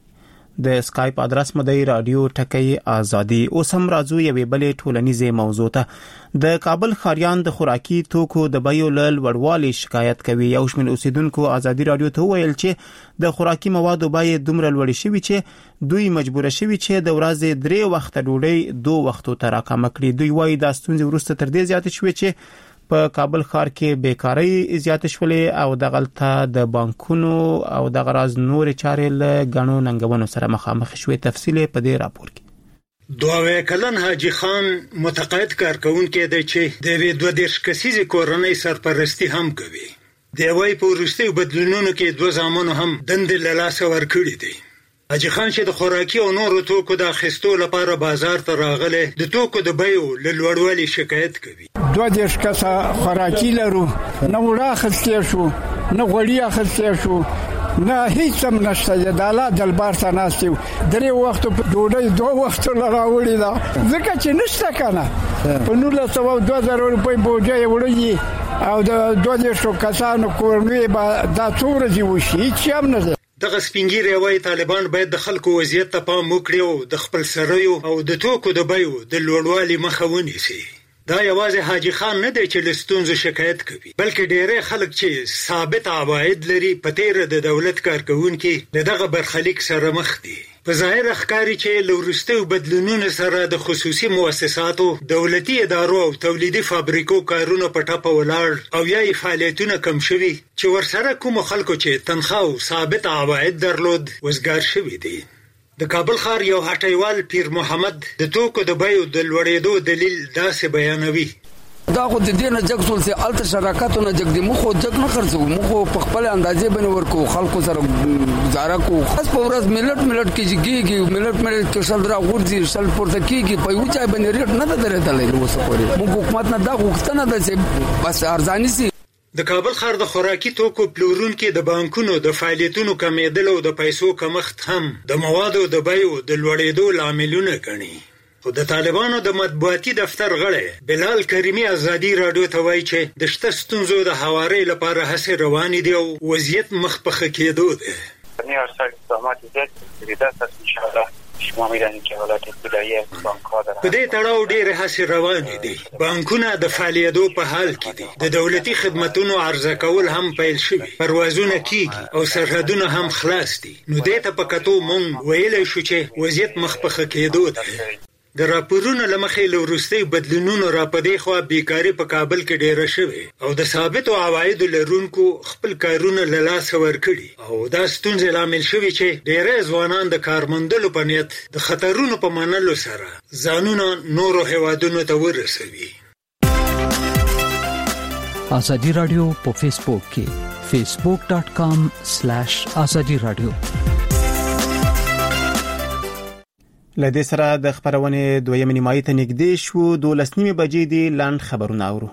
د سکایپ ادرس مو دی رادیو ټکی آزادي. اوس هم راځو یوې بلې ټولنیزې موضوع ته. د کابل ښاریان د خوراکي توکو د بیو له لوړوالي شکایت کوي. یو شمېر اوسیدونکو آزادي رادیو ته وویل چې د خوراکي موادو بیې دومره لوړې شوي چې دوی مجبور شوي چې د ورځې درې وخته ډوډۍ دوه وختو ته راکمه کړي. دوی وایي دا ستونزې وروسته تر دې زیاتې شوې چې په کابل ښار کې بیکاری زیات شولې او د غلطه د بانکونو او د غراز نور چارې له غنو ننګونو سره مخامخ شوې. تفصیل په دې راپور کې. دوه کلن حاجی خان متقاعد کارکونکو دی چې د دوه دیرش کسیزې کورنۍ سرپرستی هم کوي. د وای په وروستیو بدلونونو کې دوه زامنو هم دندې له لاسه ورکړي دي. حاجی خان چې د خوراکي او نورو توکو د اخیستو لپاره بازار ته راغله د توکو د بیو له لوړوالي شکایت کوي. دوه دیرش کسه خوراکي لرو، نه وړه اخیستې شو، نه غوړي اخیستې شو، نه هیڅ هم نشته. د الله دلبار ته ناست یو درې وختو ډوډۍ دوه وختو راوړې ده ځکه چې نشته کنه. په نولس سوه دوه زره روپۍ بوجه وړي او د دوه دیرشو کسانو کورنۍ به دا څو ورځې وشي هیڅ هم نه ده. دغه سپینګیری وایي طالبان باید د خلکو وضعیت ته پام وکړي او د خپل سرایو او د توکو د بیو د لوړوالي مخه ونیسي. دا یوازې حاجی خان نه دی چې له ستونزو شکایت کوي، بلکې ډېری خلک چې ثابت عواید لري په تیره د دولت کارکونکي د دغه برخلیک سره مخ دي. په ظاهر ښکاري چې له وروستیو بدلونونو سره د خصوصي مؤسساتو، دولتي ادارو او تولیدي فابریکو کارونه په ټپه ولاړ او یا فعالیتونه کم شوي چې ورسره کوم خلکو چې تنخواه او ثابت عواید درلود وزګار شوي دي. د کابل ښار یو هټیوال پیر محمد د توکو د بیو د لوړېدو دلیل داسې بیانوي. دا خو د دې نه جګ ټول سي الته شراکتونه جګ دي، مخ جګ نه خرڅو، مخ په خپل اندازې باندې ورکو، خلکو سره گزاره کو. خاص په ورځ ملت ملت کېږي، ملت ملت کې شل درا غورځي، شل پورته کېږي، په یو ځای باندې ریټ نه درېدلې. نو څه کوي موږ حکومت نه دا غوښتنه ده چې بس ارزاني سي. د کابل ښار د خوراکي توکو پلورونکو د بانکونو د فعالیتونو کمیدل او د پیسو کمښت هم د موادو د بیو د لوړېدو لاملونه ګڼي. خو د طالبانو د مطبوعاتي دفتر غړی بلال کریمي ازادي رادیو ته وایي چې د شته ستونزو د هوارۍ لپاره هڅې روانې دي او وضعیت مخ په ښه کېدو دی. په دې تړاو ډېرې هڅې روانې دي. بانکونه د فعالیدو په حال کې دي. د دولتي خدمتونو عرضه کول هم پیل شوي. پروازونه کیږي او سرحدونه هم خلاص دي. نو دې ته په کتو مونږ ویلی شو چې وضعیت مخ په ښه کېدو دی. د راپورونو له مخې له وروستیو بدلونونو راپدې خوا بیکاري په کابل کې ډېره شوې او د ثابتو عوایدو لرونکو خپل کارونه له لاسه ورکړي او دا ستونزې لامل شوي چې ډېری ځوانان د کار موندلو په نیت د خطرونو په منلو سره ځانونه نورو هیوادونو ته ورسوي. ازادي رادیو په فیسبوک کې فیسبوک ډاٹ کام سلیش ازادي رادیو. لدې سره د خبرونې دویمه نیمایي ته نږدې شو. دولس نیمې بجې دي. لاند خبرونه اورو.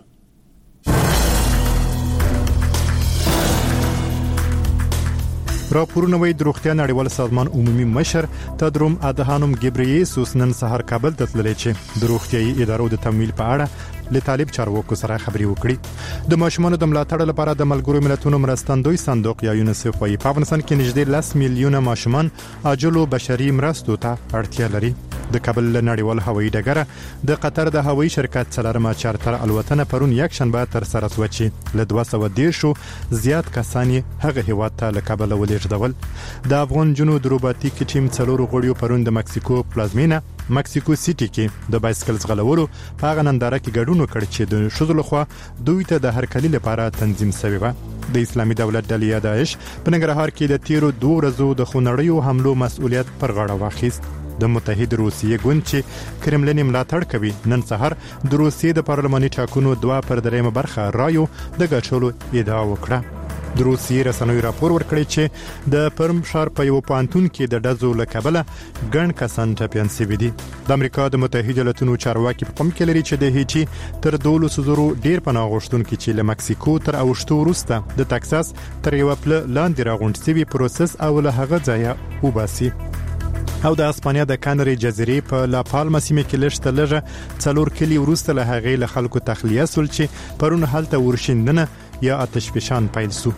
راپورونه وایي د روغتیا نړیوال سازمان عمومي مشر تدروم ادهانوم ګبریيسوس نن سهار کابل ته تللی چې د روغتیايي ادارو د تمویل په اړه له طالب چارواکو سره خبرې وکړي. د ماشومانو د ملاتړ لپاره د ملګرو ملتونو مرستندوی صندوق یا یونیسف وايي په افغانستان کې نږدې لس میلیونه ماشومان عاجلو بشري مرستو ته اړتیا لري. د کابل نړیوال هوایي ډګر د قطر د هوایي شرکت څلورمه چارتر الوتنه پرون یک شنبه تر سره شوه چې له دوه سوه دېرش زیات کسان هغه هیواد ته له کابل ولېږدول. د افغان جنو د روباتیک ټیم څلورو غړیو پرون د مکسیکو پلازمینه مکسیکو سیټي کې د بایسکل ځغلولو په هغه ننداره کې ګډون وکړ چې د شذ لخوا دوی ته د هرکلي لپاره تنظیم شوی و. د اسلامي دولت ډلې داعش په ننګرهار کې د تیرو دوه ورځو د خونړیو حملو مسؤلیت پر غاړه واخیست. د متحد روسیې ګوند چې کرملین ملاتړ کوي نن سهار د روسیې د پارلماني ټاکنو دوه پر دریمه برخه رایو د ګټلو ادعا وکړه. د روسیې رسنیو راپور ورکړی چې د پرم ښار په یو پانتون کې د ډزو له کبله ګڼ کسان ټپیان شوي دي. د امریکا د متحده ایالاتونو چارواکي په پام کې لري چې د هیچي تر دولس زرو ډیر پناه غوښتونکي چې له مکسیکو تر اوښتو وروسته د تکساس تر یو پله لاندې راغونډ شوي پروسس او له هغه ځایه وباسي. او د اسپانیا د کانری جزیرې په لا پالما سیمه کې لږ لږه څلور کلی وروسته له هغې له خلکو تخلیه سول چې پرون هلته ورشندنه یا آتش فشان پیل سو.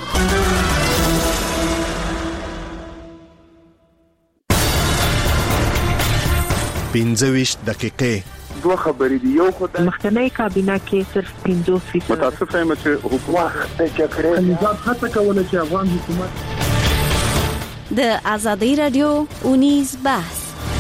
پنځه ویشت دقیقې دوه خبرې دي. یو خو د مخکنی کابینه کې صرف پنځوس فیصد متاسف یم چې حکومت د جګړې نظام هڅه کوله چې افغان حکومت د ازادي رادیو اونیز بحث.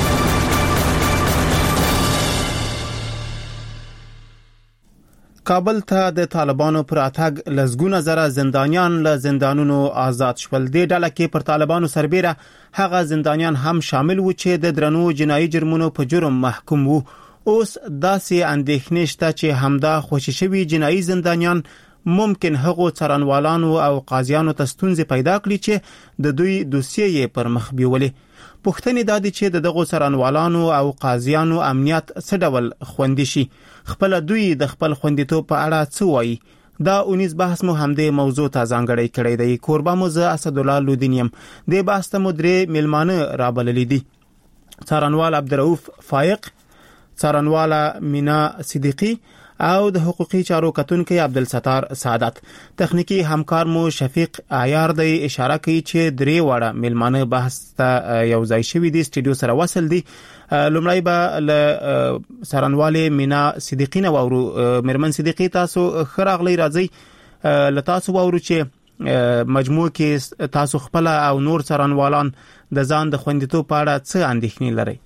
کابل ته د طالبانو پر اتګ لزګونه زره زندانیان له زندانونو آزاد شول. د ډله کې پر طالبانو سربېره هغه زندانیان هم شامل و چې د درنو جنایي جرمونو په جرم محکوم وو. اوس داسې اندېښنې شته چې همدا خوشي شوي جنایي زندانیان ممکن هغو څارنوالانو او قاضیانو ته ستونزې پیدا کړي چې د دوی دوسیې پر مخ بیولې. پوښتنې دا دي چې د دغو څارنوالانو او قاضیانو امنیت څه ډول خوندي شي. خپل دوی د خپل خوندیتوب په اړه څه وایي. دا اونیز بحث مو همدې موضوع ته ځانګړی کړی دی. کوربه مو زه اسدالله لودینیم. د بحث ته مو درې میلمانه رابللي دي. څارنوال عبدالرؤف فایق، څارنواله مینا صدیقی او د حقوقي چارو کتونکي عبدالستار سعادت. تخنیکی همکار مو شفیق عیار دی. اشاره کوي چې درې وړه میلمانه بحث ته یو ځای شوي دي، سټډیو سره وصل دي. لومړی به له څارنوالې مینا صدیقی نه واورو. میرمن صدیقی، تاسو ښه راغلی. راځئ له تاسو واورو چې مجموع کې تاسو خپل او نور څارنوالان د ځان د خوندیتوب په اړه څه اندېښنې لرئ؟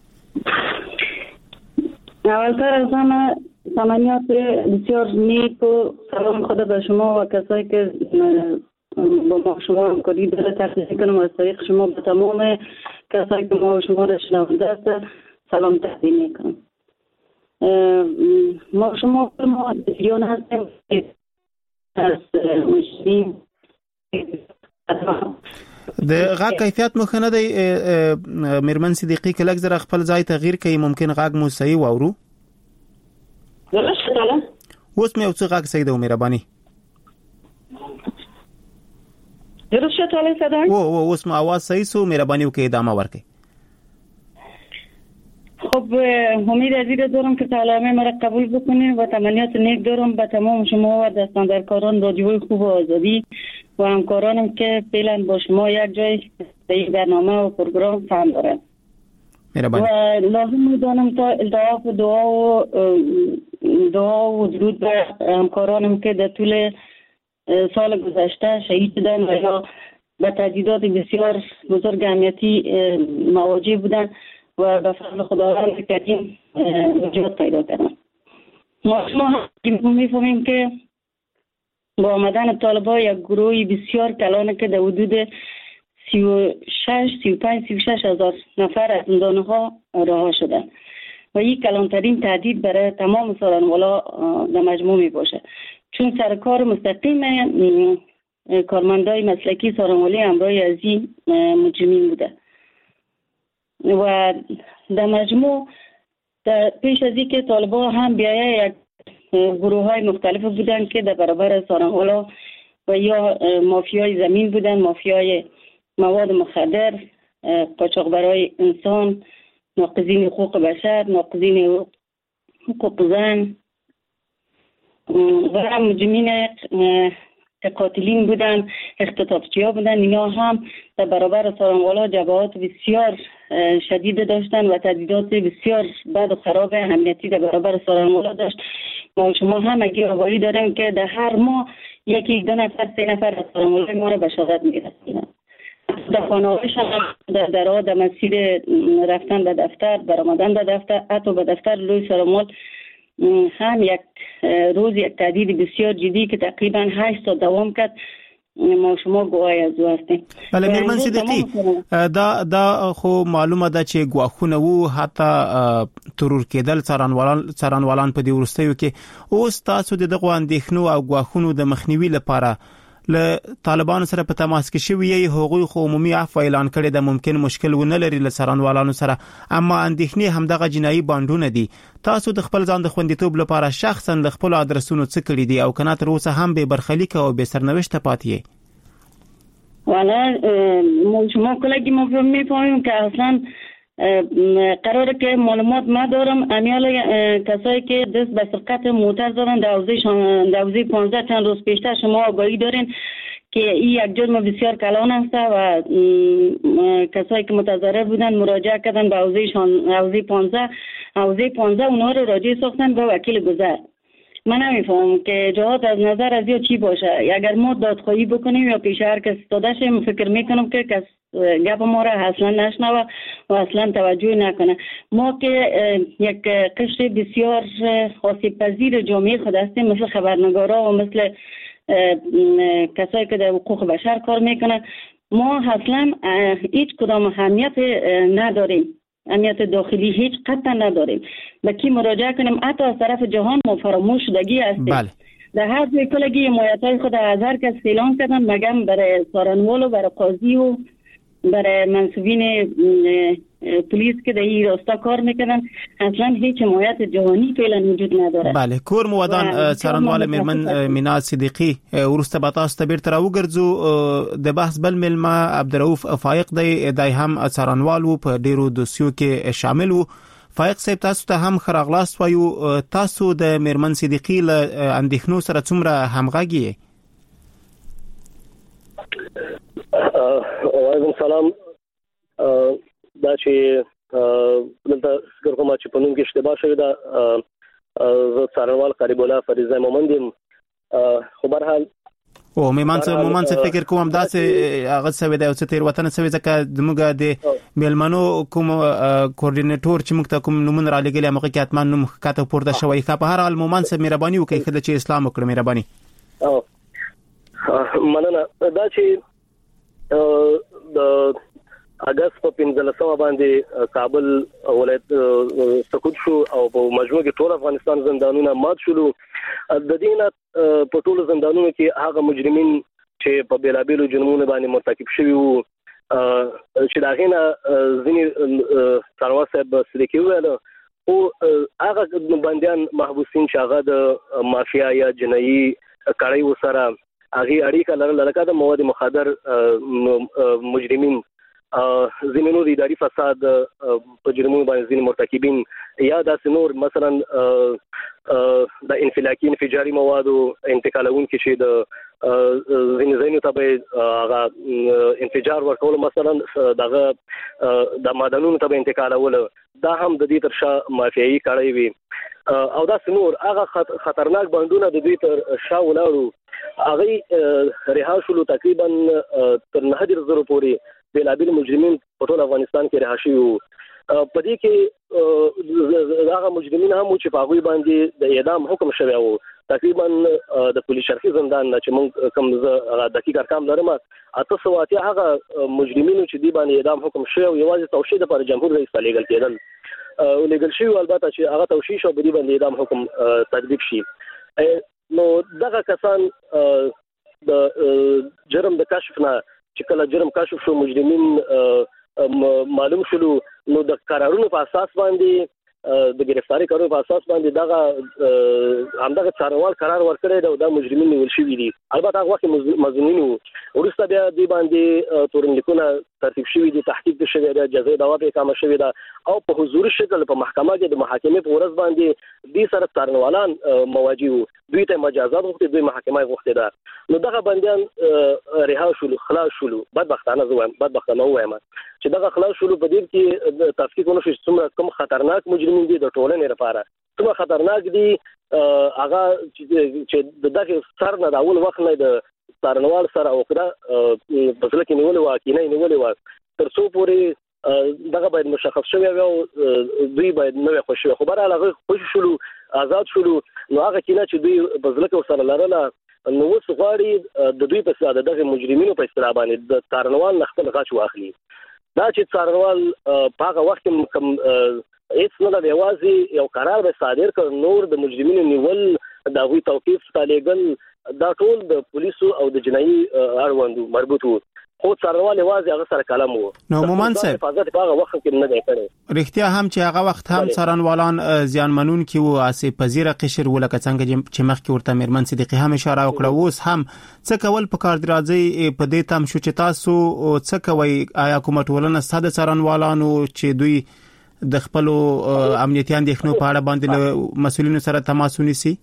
اول کار از همه تمنیات بسیار نیک و سلام خدا به شما و کسایی که با ما شما همکاری داره تحقیق کنم و از طریق شما به تمام کسایی که ما شما را شنونده است سلام تقدیم میکنم. ما شما ما دیون هستیم از مشتیم د غاګ کیفیت مخ نه دی. میرمن صدیقی کله زره خپل ځای تغییر کوي، ممکن غاګ مو صحیح واورو. درسته ده. اوس مې او څه غاګ صحیح ده مهرباني. درست شد حالا صدای؟ او او اوس ما आवाज صحیح سو مهرباني وکړئ ادامه ورکړئ. خب امید از این دارم که سلامه مرا قبول بکنید و تمنیات نیک دارم به تمام شما و دستاندرکاران رادیوی خوب و آزادی و همکارانم که فعلا با شما یک جای به این برنامه و پروگرام فهم دارن. و لازم میدانم تا التحاف دعا و دعا و درود به همکارانم که در طول سال گذشته شهید شدن و یا به تهدیدات بسیار بزرگ امنیتی مواجه بودن و به فضل خداوند کریم نجات پیدا کردن. ما شما میفهمیم که با آمدن طالبان یک گروهی بسیار کلانه که در حدود سی و شش سی و پنج سی و شش هزار نفر از زندانها رها شدن و این کلانترین تهدید برای تمام سارنوالا در مجموع می باشه، چون سرکار مستقیم کارمندای مسلکی سارنوالی همراه از این مجرمین بوده و در مجموع در پیش از اینکه طالبان هم بیایه یک گروه های مختلف بودن که در برابر سارنوالا و یا مافیای زمین بودن، مافیای مواد مخدر، قاچاقبرای انسان، ناقضین حقوق بشر، ناقضین حقوق زن و مجرمین قاتلین بودن، اختطافچی ها بودن. اینا هم در برابر سارنوالا جبهات بسیار شدید داشتن و تهدیدات بسیار بد و خراب امنیتی در برابر سارنوالا داشت. ما شما هم اگه آگاهی داریم که در هر ماه یکی دو نفر سه نفر از سارنوالا ما را به شهادت می‌رسونن. در خانه‌هایشان در درها در مسیر رفتن به دفتر، برآمدن به دفتر، حتی به دفتر لوی سارنوال هم یک روز یک تهدید بسیار جدی که تقریبا هشت ساعت دوام کرد. ما شما گواهی از او هستیم. بله میرمن صدیقی، دا دا خو معلومه ده چې ګواښونه وو، حتی ترور کېدل څارنوالان څارنوالان په دې وروستیو کې. اوس تاسو د دغو اندېښنو او ګواښونو د مخنیوي لپاره له طالبانو سره په تماس کې شوي یې؟ هغوی خو عمومي عفو اعلان کړی د ممکن مشکل ونه لري له څارنوالانو سره، اما اندېښنې همدغه جنایي بانډونه دي. تاسو د خپل ځان د خوندیتوب لپاره شخصا له خپل ادرسونو څه کړي دي او کنه تر اوسه هم به برخلیک او به سرنوشت پاتې یې؟ والا شما کلگی ما میفهمیم که اصلا قراره که معلومات ما دارم امیال کسایی که دست به سرقت موتر دارن در حوزه پانزده چند روز پیشتر شما آگاهی دارین که این یک جرم بسیار کلان است و کسایی که متضرر بودن مراجعه کردن به حوزه پانزده حوزه پانزده اونها رو راجع ساختن به وکیل گذر. من نمیفهمم که جهات از نظر از یا چی باشه. اگر ما دادخواهی بکنیم یا پیش هر کس داده شیم، فکر میکنم که کس گپ ما را اصلا نشنوه و اصلا توجه نکنه. ما که یک قشر بسیار آسیب پذیر جامعه خود هستیم، مثل خبرنگارا و مثل کسایی که در حقوق بشر کار میکنن، ما اصلا هیچ کدام اهمیت نداریم، امنیت داخلی هیچ قطعا نداریم. به کی مراجعه کنیم؟ حتی از طرف جهان ما فراموش شدگی هستیم. بله. در هر جای کلگی حمایت‌های خود از هر کس اعلان کردن، مگم برای سارنوال و برای قاضی و برای منصوبین پلیس که در این راستا کار میکنن، اصلا هیچ حمایت جهانی فعلا وجود نداره. بله، کور مودان سارنوال میرمن مینا صدیقی ورسته به تاسو ته بیرته راوګرځو. د بحث بل ملما عبدالرؤف فایق دی دای هم سارنوال وو په ډیرو دوسیو کې شامل وو. فایق صاحب تاسو ته هم خراغلاس وایو، تاسو د میرمن صدیقی له اندېښنو سره څومره همغږی؟ وعلیکم سلام. دا چې دلته فکر کوم چې په نوم کې اشتباه شوی ده، زه څارنوال قریب الله فریضه مومند یم. خو بهرحال او میمان څه مومند څه فکر کوم داسې هغه څه دی او څه تیر وطن څه ځکه زموږ د میلمنو کوم کوردینیټور چې موږ ته کوم نومونه را لګلې هغه کې اتمان نوم کاته پورته شوی. که په هر حال مومند څه مهرباني وکړي خدای چې اسلام وکړي مهرباني. او مننه. دا چې د اگست په پنځلسمه باندې کابل ولایت سقوط شو او په مجموع کې ټول افغانستان زندانونه مات شول. د دې نه په ټول زندانونو کې هغه مجرمین چې په بیلابیلو جرمونو باندې مرتکب شوي وو چې دا غینه ځینې څارنوال صاحب صدیقي وویل، او هغه بندیان محبوسین چې هغه د مافیا یا جنایي کړۍ وسره هغه اړیکه لرله لکه د مواد مخدر مجرمین زمینو د اداري فساد په جرمونو باندې ځینې مرتکبین یا داسې نور مثلا د انفلاکي انفجاري موادو انتقالونکي چې د ځینې ځینو ته به هغه انفجار ورکول مثلا دغه د معدنونو ته به انتقالول دا هم د دې تر شا مافیایي کړی وي او داسې نور هغه خطرناک بندونه د دوی تر شا ولاړو هغه رها شولو تقریبا تر نه زره پورې بلابل مجرمین په ټول افغانستان کې رها شوي وو په دې کې هغه مجرمین هم چې په هغوی باندې د اعدام حکم شوی وو تقریبا د پولیس شرقي زندان نه چې موږ کوم زه دقیق ارقام لرم اته سوه اتیا هغه مجرمینو چې دی باندې اعدام حکم شوی یوازې توشیح لپاره جمهور رئیس ته لیږل کېدل او لیږل شوي البته چې هغه توشیح شو په دې باندې اعدام حکم تطبیق شي نو دغه کسان د جرم د کشف نه چې کله جرم کشف شو مجرمین معلوم شلو نو د قرارونو په اساس باندې د گرفتاری کارونو په اساس باندې دغه همدغه څارنوال قرار ورکړی دی او دا مجرمین نیول شوي دي البته هغه وخت مظنونین وو وروسته بیا دوی باندې تورنلیکونه ترتیب شوي دي تحقیق شوی دی جزایي دعوا پرې اقامه شوې ده او په حضوري شکل په محکمه کې د محاکمې په ورځ باندې دوی سره څارنوالان مواجه وو دوی ته مجازات غوښتي دوی محاکمه غوښتي ده نو دغه بندیان رها شولو خلاص شولو بدبختانه زه وایم بدبختانه وایم چې دغه خلاص شولو په دې کې تحقیق ونه شي څومره کوم خطرناک مجرمین دي د ټولنې لپاره څومره خطرناک دي هغه چې دغه سر نه د اول وخت نه د څارنوال سره وکړه په ځل کې نیولې و کې نه نیولې و تر څو پورې دغه باید مشخص شوی او دوی باید نوې خوشي خو بره هغه خوشي شولو آزاد شولو نو هغه کینه چې دوی په ځل کې سره لرله نو اوس غواړي د دوی په ساده دغه مجرمینو په اصطلاح باندې د څارنوال خپل غاښ واخلي دا چې څارنوال په هغه وخت کې کوم هیڅ نه د یوازې یو قرار به صادر کړ نور د مجرمینو نیول د هغوی توقیف تالیږل دا ټول د پولیسو او د جنایي اړوندو مربوط وو خو څارنوال یوازې هغه سره کلام وو نو مومن صاحب حفاظت په هغه وخت کې نه دی کړی رښتیا هم چې هغه وخت هم څارنوالان زیانمنون کې وو اسې پذیره قشر ولکه څنګه چې مخکې ورته مېرمن صدیقي هم اشاره وکړه اوس هم څه کول په کار درځي په دې تم شو چې تاسو څه کوي آیا کومه ټولنه ستاسو څارنوالانو چې دوی د خپل امنیتي اندېښنو په اړه باندې له مسؤلینو سره تماس ونیسي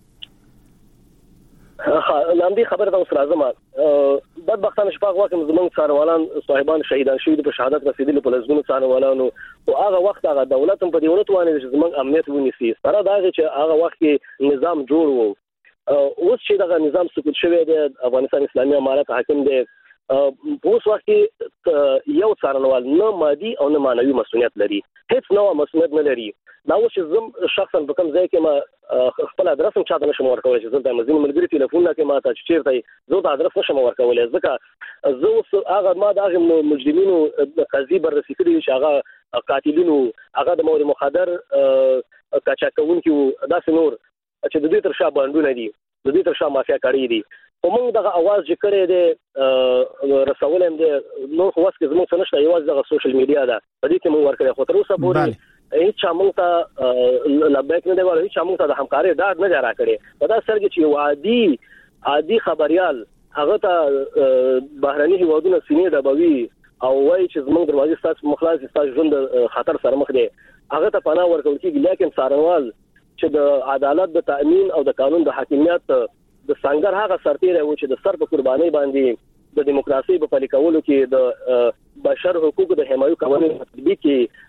لاندې خبره دا اوس راځم بدبختانه شپږ وخت زمونږ څارنوالان صاحبان شهیدان شوي په شهادت رسیدلي په لزمونو څارنوالانو او هغه وخت هغه دولت هم په دې ونه توانید چې زمونږ امنیت ونیسي سره دا چې هغه وخت کې نظام جوړ وو اوس چې دا نظام سقوط شوی دی افغانستان اسلامي امارت حاکم دی په اوس وخت کې یو څارنوال نه مادي او نه معنوي مسؤلیت لري هیڅ نوع مسؤلیت نه لري دا اوس چې زم شخصا په کوم ځای کې ما خپل ادرس هم چاته نشم ورکولی چې زه د مزین ملګري ټلیفون کې ما ته چې چیرته زه د ادرس نشم ورکولی ځکه زه اوس هغه ما د هغه مجرمینو قضیې بررسي کړي چې هغه قاتلینو هغه د مواد مخدر قاچاقونکي وو داسې نور چې د دوی تر شا بانډونه دي د دوی تر شا مافیا کړي دي په موږ دغه اواز چې کړی دی رسول هم دی نو خو واسکه زموږ څه نشته یوازې دغه سوشل میډیا ده په دې کې موږ ورکړی خو تر اوسه پورې هیڅ چا موږ ته لبیک نه دی وایي هیڅ چا موږ ته د همکارۍ ډاډ نه دی راکړی په داسې سر کې چې یو عادي عادي خبریال هغه ته بهرني هیوادونه سینې ډبوي او وایي چې زموږ دروازې ستاسو مخلاص ستاسو ژوند خطر سره مخ دی هغه ته پناه ورکول کېږي لیکن څارنوال چې د عدالت د تأمین او د قانون د حاکمیت د څنګه هغه سرتیری و چې د سر په قرباني باندې د دیموکراسي په پلي کولو کې د بشر حقوقو د حمایت قوانین تطبیق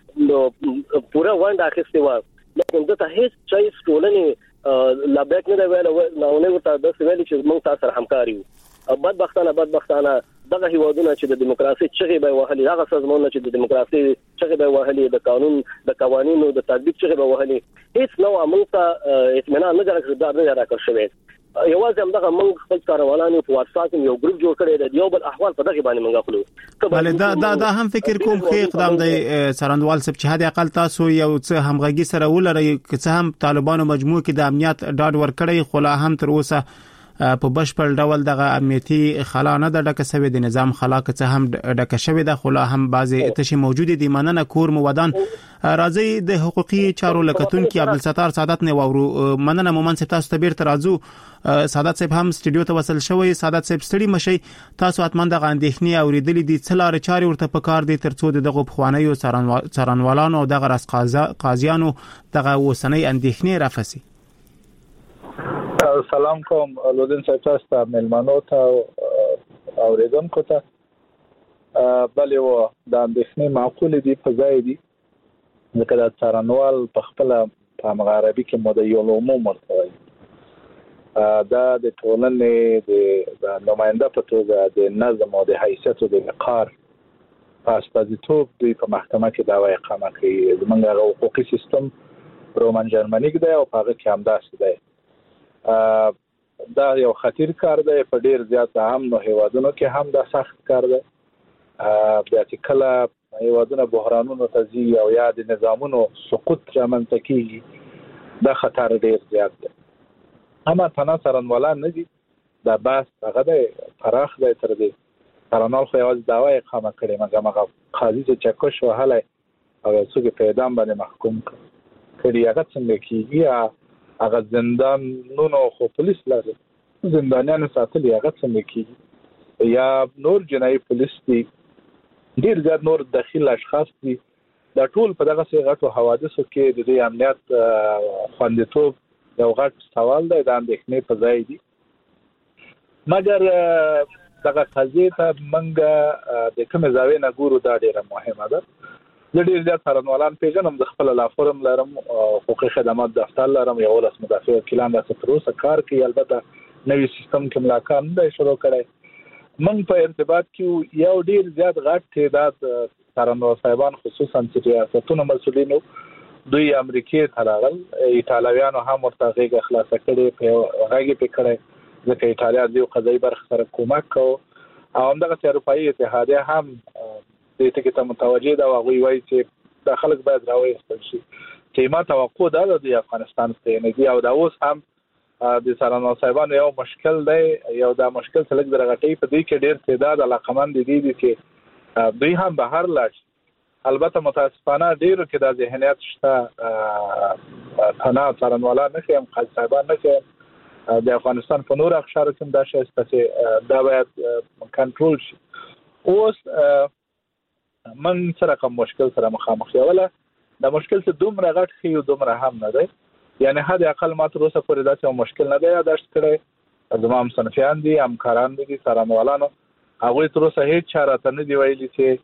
کې پوره ونډه اخیستې و لیکن دته هیڅ چا ټولنې لا بیک نه ویل نو نه ورته د سویل چې موږ تاسو سره همکاري او بدبختانه بدبختانه دغه هیوادونه چې د دیموکراسي چغې به وهلي هغه سازمانونه چې د دیموکراسي چغې به وهلي د قانون د قوانینو د تطبیق چغې به وهلي هیڅ نو موږ ته اطمینان نه درکړ نه راکړ شوی یوازې هم دغه موږ خپل کاروانانو په واتس اپ یو ګروپ جوړ کړی دی یو بل احوال په دغه باندې موږ خپلو بله دا دا دا هم فکر کوم خو اقدام دی څارنوال صاحب چې حد اقل تاسو یو څه همغږي سره ولرئ چې څه هم طالبانو مجموع کې د امنیت ډاډ ورکړی خو لا هم تر اوسه په بشپړ ډول دغه امنیتي خلا نه د ډکه سوي د نظام خلا که هم ډکه شوی د خلا هم بعضی تشي موجود دي مننه کور مو ودان راځي د حقوقي چارو لکتون کې عبدالستار سعادت نه وورو مننه مومن سي تاسو ته بیرته راځو سعادت صاحب هم سټډیو ته وصل شوی سعادت صاحب ستړي مشي تاسو اتمن د غاندېخنی اوریدلې دي څلار چاري ورته پکار دي ترڅو دغه خوانیو څارنوالانو او دغه راس قاضیانو دغه وسنۍ اندېخنی رافسي. سلام کوم لودین صاحب تاسو ته ملمنو ته اوریدونکو ته بلې و د اندېښنې معقول دي په ځای دي ځکه د څارنوال په خپل په مغربي کې مدعي العموم ورته دا د ټولنې د نماینده په توګه د نظم او د حیثیت او د وقار په استازیتوب دوی په محکمه کې دعوا اقامه کوي. زموږ حقوقي سیستم رومن جرمنیک دی او په هغه کې همداسې دی. دا یو خطیر کار دی په ډیر زیات امن هیوادونو کې هم دا سخت کار دی. بیا چې کله هیوادونه بحرانونو ته ځي او یا د نظامونو سقوط رامنځته کیږي دا خطر ډیر زیات دی. اما تنها څارنوالان نه دي دا بس هغه دی پراخ دی تر دې څارنوال خو یوازې دعوا اقامه کړې مګر هغه قاضي چې چکش وهلی او یو څوک په اعدام باندې محکوم کړي هغه څنګه کیږي هغه زندانونو خو پولیس لري زندانیانو ساتلي هغه څنګه کیږي یا نور جنایي پولیس دي ډیر زیات نور داخلي اشخاص دي دا ټول په دغه څه غټو حوادثو کې د دې امنیت خوندیتوب یو غټ سوال دی د اندېښنې په ځای دي مګر دغه قضیه ته موږ د کومې زاویې نه ګورو دا ډیره مهمه ده. زه ډیر زیات څارنوالان پیژنم د خپل لا فورم لرم حقوقي خدمات دفتر لرم یو لاس مدافع وکیلان د تر اوسه کار کوي البته نوې سیستم کې ملاقات نه شروع کړي. من په ارتباط کې یو ډیر زیات غټ تعداد څارنوال صاحبان خصوصا چې ریاستونو مسؤلینو دوی امریکای ته راغل ایټالویانو هم ورته غېږه خلاصه کړې په غېږه په کړې ځکه ایټالیا د قضایي برخه سره کومک کوي او همدغه اروپאי اتحادیه هم د دې ته متوجه ده او وایي چې د خلک باید راوېستل شي چې ما توقع ده د افغانستان ستنګي او دا اوس هم د څارنوال صاحبانو یو مشکل دی یو دا مشکل څلګ درغټي په دې کې ډېر تعداد علاقمند دي دي چې دوی هم بهر لاړ البته متاسفانه ډیرو کې دا ذهنیت شته تنا څارنوالان نه کوي قاضي صاحبان نه کوي د افغانستان په نور اقشارو کې دا شی چې دا باید کنټرول شي. اوس من سره کوم مشکل سره مخامخ یوله دا مشکل چې دومره غټ خي دومره هم نه دی یعنی حد اقل ما تر اوسه پورې دا څه مشکل نه دی یاداشت کړی زمام صنفیان دي همکاران دي څارنوالانو هغه تر اوسه هیڅ چاره ته نه دی ویلي چې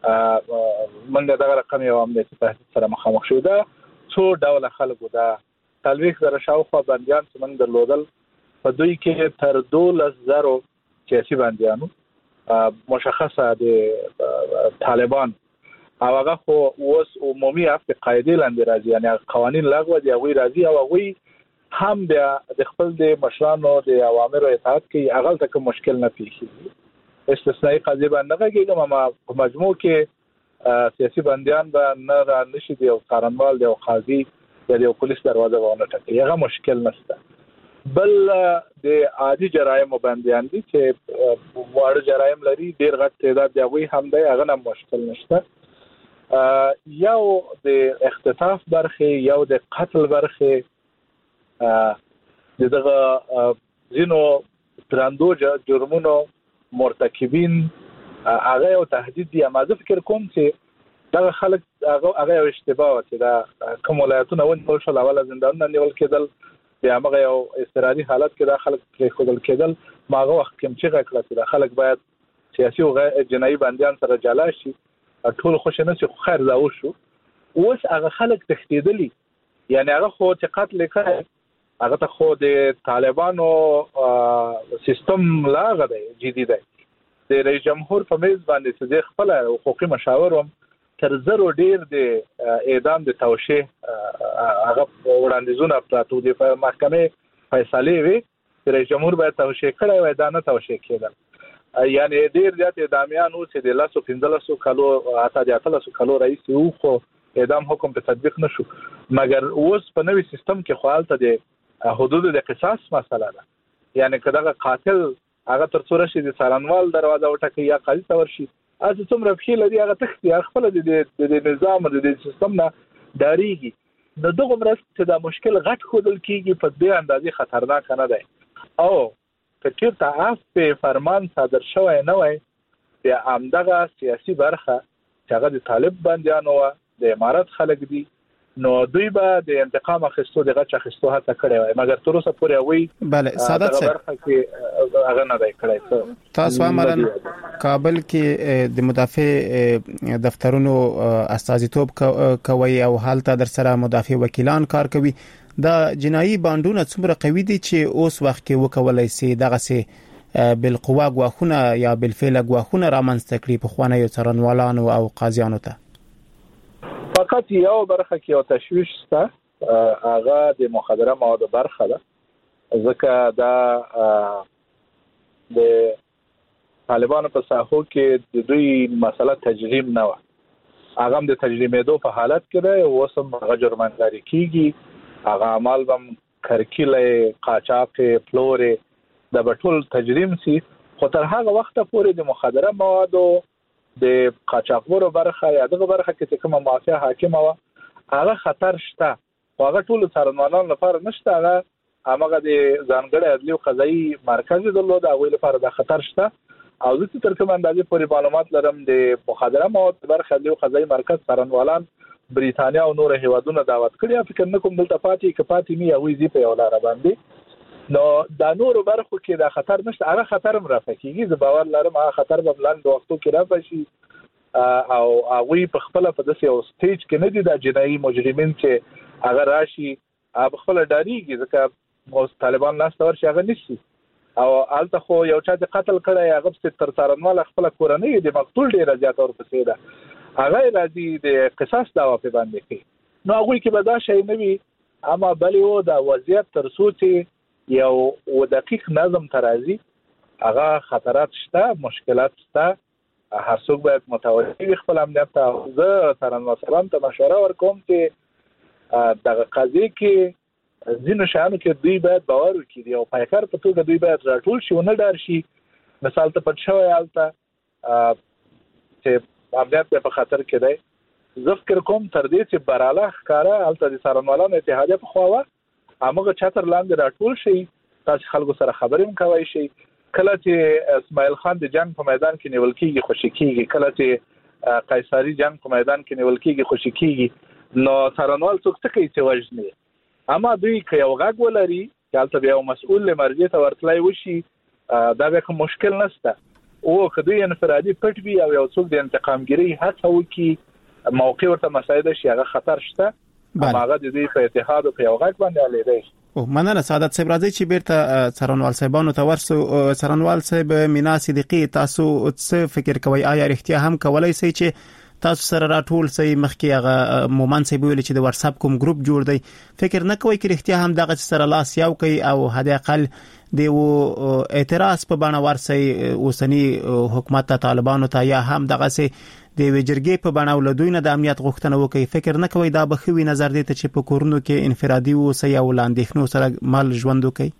منګه دغه رقم یو امنیتي تهدید سره مخامخ شو. دا څو ډول خلکو دا تلويخ زره شاوخوا بنديان چې موږ درلودل په دوی کې تر دولس زره سیاسي بنديانو مشخصه د طالبان او هغه خو اوس عمومي افق قاعده لاندې راځي یعنی قوانين لغوه دي او راځي او هغه هم د خپل د مشرانو د اوامرو اطاعت کوي هغه ته مشکل نه پیښیږي. استثنایی قضیه باندې کېږي ما په مجموع کې سیاسي بنديان به نه را نشي دی او څارنوال دی او قاضي دی او پولیس دروازه ونه ټکي هغه مشکل نشته. بل د عادي جرایم بنديان دي چې واړه جرایم لري ډیر غټ تعداد دی هغه هم دی هغه نه مشکل نشته. یو د اختطاف برخه یو د قتل برخه دغه زینو تراندو جرمونو مرتکبین هغه یو تهدید دی ما زه فکر کوم چې دا خلک هغه هغه یو اشتباه چې دا کوم ولایتونه ونه شول اوله زندانونه نیول کېدل بیا هغه یو استرادي حالت کې دا خلک پرې خودل کېدل ماغه وخت کې چې غکړه چې دا خلک باید سیاسي او جنایي بنديان سره جلا شي ټول خوشنه چې خیر زاو شو اوس هغه خلک تختیدلی یعنی هغه خو چې قتل کړي هغه ته خو د طالبانو سیستم لاغه دی جدي دی د رئیس جمهور په میز باندې چې خپل حقوقي مشاور هم تر زرو ډیر د اعدام د توشیح هغه وړاندیزونه پراته دي په محکمه فیصله وی رئیس جمهور باید توشیح کړي وای دا نه توشیح کېدل یعنی ډیر زیات اعدامیان او چې د لاسو پنځلسو کالو اته د اتلسو کالو رئیس یو خو اعدام حکم په تطبیق نشو مګر اوس په نوې سیستم کې خپل ته د حدود د قصاص مسله ده یعنی کله قاتل هغه تر څو راشي د څارنوال دروازه وټکي یا قاضي ته ورشي از څومره خپل دی هغه تختی خپل د نظام د سیستم نه داریږي. نو دغه مرسته دا مشکل غټ خودل کیږي په دې اندازې خطرناک نه دی. او کچې ته اف په فرمان صادر شوی نه وای بیا همدغه سیاسي برخه چې هغه د طالب بندیانو د امارات خلک دي نو دوی به د انتقام اخیستو دغه چا اخیستو هڅه کړې وای مګر تر اوسه پورې وای بله سعادت صاحب هغه نه دی کړی. تاسو عملاً کابل کې د مدافع دفترونو استازیتوب کوي او حالت در سره مدافع وکیلان کار کوي. دا جنایي باندونه څومره قوي دي چې اوس وخت کې وکولای سي دغه سي بالقوا غواخونه یا بالفعل غواخونه رامنځته کړي په خوانه یو څرنوالانو او قاضیانو ته؟ فقط یو برخه کې یو تشویش شته هغه د مخدره مواد برخه ده ځکه دا د طالبانو په ساحو کې د دوی مسله تجریم نه و هغه هم د تجریمېدو په حالت کې ده او سم هغه جرمنداري کیږي هغه عمل هم کرکیله قاچاق پلورې د بټول تجریم سي خو تر هغه وخت پورې د مخدره موادو د قاچاقورو برخه یا دغه برخه کې کومه مافیا حاکم و هغه خطر شته هغه ټول څارنوالانو لپاره نشته هغه هغه د ځانګړي عدلي او قضایي مرکز درلود هغه لپاره د خطر شته او د تر کوم اندازې پورې معلومات لرم د مخدره مواد برخه عدلي او قضایي مرکز څارنوالان بریتانیا او نور هیوادونو دعوت کړی فکر نه کوم دلته پاتې کپاتې می او زی په یو لار باندې نو دا نور برخو کې دا خطر نشته هغه خطر هم رافقيږي زه باور لرم هغه خطر به بلند وختو کې رافشي او هغه په خپل په داسې یو سټیج کې نه دي د جنایي مجرمین چې هغه راشي هغه خپل ډاریږي ځکه اوس طالبان لاس تور شي هغه نشي او الته خو یو چا د قتل کړی هغه ست تر څارنوال خپل کورنۍ د مقتول ډیر زیات اور پسې ده هغه راځي د قصاص دعوا په باندې کوي نو هغه کې به دا شي نه وي اما بلې و دا وضعیت تر سوچي یو و دقیق نظم ترازی هغه خطرات شته مشکلات شته هر څوک باید متوجه خپل امنیت ته زه څارنوال صاحب ته مشوره ورکوم چې دغه قضیه کې ځینو شیانو کې دوی باید باور وکړي او پایکار په توګه دوی باید راټول شي او نه ډار شي مثال ته پټ شوی حالته چې امنیت په خطر کې دی زه فکر کوم تر دې چې براله ښکاره هلته د څارنوالانو اتحادیه په خوا هغه چتر لاندې راټول شي تاسو خلکو سره خبرې هم کوي شي کله چې اسماعیل خان د جنگ په میدان کې نیول کیږي خوشی کیږي کله چې قیصری جنگ په میدان کې نیول کیږي خوشی کیږي نو څارنوال څوک څه کوي چې وژني اما دوی که یو غږ ولري چې البته یو مسؤل لمرجع ته ورتلای وشي دا به کوم مشکل نشته او کدی انفرادي پټ وي او یو څوک د انتقامګری هڅه وکړي موقع ورته مساعده شي هغه خطر شته هغه د دې په اتحاد او په یو غږ باندې علي او مننه سعادت صاحب راځي چې بیرته څارنوال صاحبانو ته ورسو څارنوال صاحب مینا صدیقی تاسو څه فکر کوئ آیا اړتیا هم کولای شي چې تاسو سره راټول سي مخکې هغه مومن صاحب ویل چې د واتس اپ کوم ګروپ جوړ دی فکر نه کوي چې اړتیا هم دغه سره لاس یو کوي او هدا اقل د اعتراض په باندې ورسي اوسنی حکومت طالبانو ته یا هم دغه سي د وجرګي په باندې ولدوی نه د امنیت غوښتنه وکړي فکر نه کوي دا بخوي نظر دي چې په کورونو کې انفرادي او سي او لاندېخنو سره مال ژوند وکړي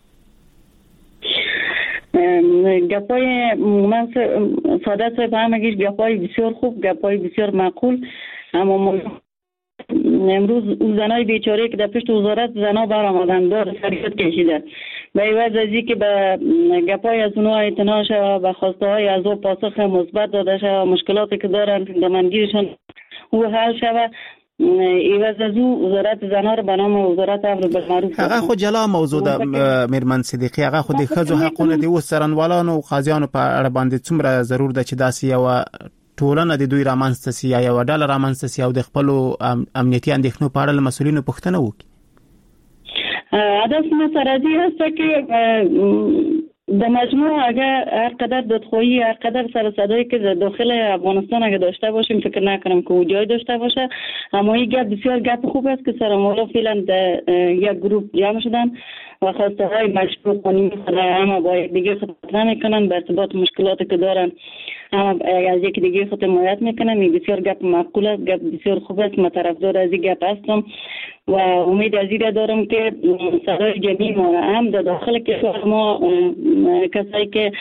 گپای من سعادت صاحب همگیش گپای بسیار خوب گپای بسیار معقول اما امروز اون زنای بیچاره که در پشت وزارت زنا برآمدن دار فریاد کشیده به عوض از اینکه به گپای از اونها اعتنا شود و خواسته های از او پاسخ مثبت داده شود مشکلاتی که دارن دمنگیرشان او حل شود ایواز از او وزارت زنا رو به نام وزارت امر بالمعروف هغه خو جلا موضوع ده میرمن صدیقی هغه خو د خزو حقونه دی وسرنوالانو او قاضیانو په اړه باندې څومره ضرور ده چې داسې یو ټولنه د دوی رامنځته سي یا یو ډول رامنځته سي او د خپل امنیتي اندېښنو په اړه مسؤلینو پوښتنه وکړي هدف مسرزی هست که در مجموع اگر هر قدر دادخواهی هر قدر سر صدایی که داخل افغانستان اگر داشته باشیم فکر نکنم که جای داشته باشه اما این گپ بسیار گپ خوب است که سرمالا فعلا در یک گروپ جمع شدن و خواسته های مشروع قانونی سر همه با دیگه خطر نمیکنن به ارتباط مشکلاتی که دارن از یک دیگه خود حمایت میکنم. بسیار گپ معقول است، گپ بسیار خوب است. من طرفدار از این گپ هستم و امید از این دارم که صدای جمعی ما هم در داخل کشور ما کسایی که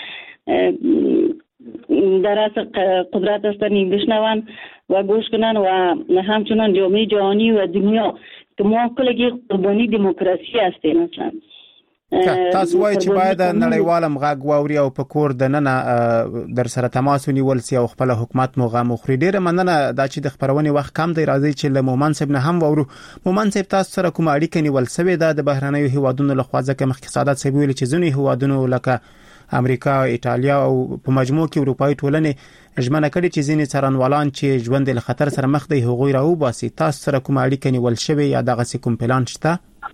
در اصل قدرت هستن بشنون و گوش کنن و همچنان جامعه جهانی و دنیا که ما کلگی قربانی دموکراسی هستیم. مثلا تاسو وایي چې باید نړیواله مغاګ واوري او په کور د نن در سره تماس ونیول سي او خپل حکومت موغه مخري. ډیره مننه دا چې د خبرونې وخت کم دی، راځي چې له مومن صاحب نه هم وورو. مومن صاحب تاسو سره کوم اړیکه نیول سوي ده د بهرنیو هیوادونو له خوا؟ ځکه مخکې سعادت صاحب ویل چې ځینې هیوادونو لکه امریکا، ایتالیا او په مجموع کې اروپאי ټولنې ژمنه کړې چې ځینې څارنوالان چې ژوند له خطر سره مخ دي هغوی راوباسي. تاسو سره کوم اړیکه نیول شوی یا دغه کوم پلان شته؟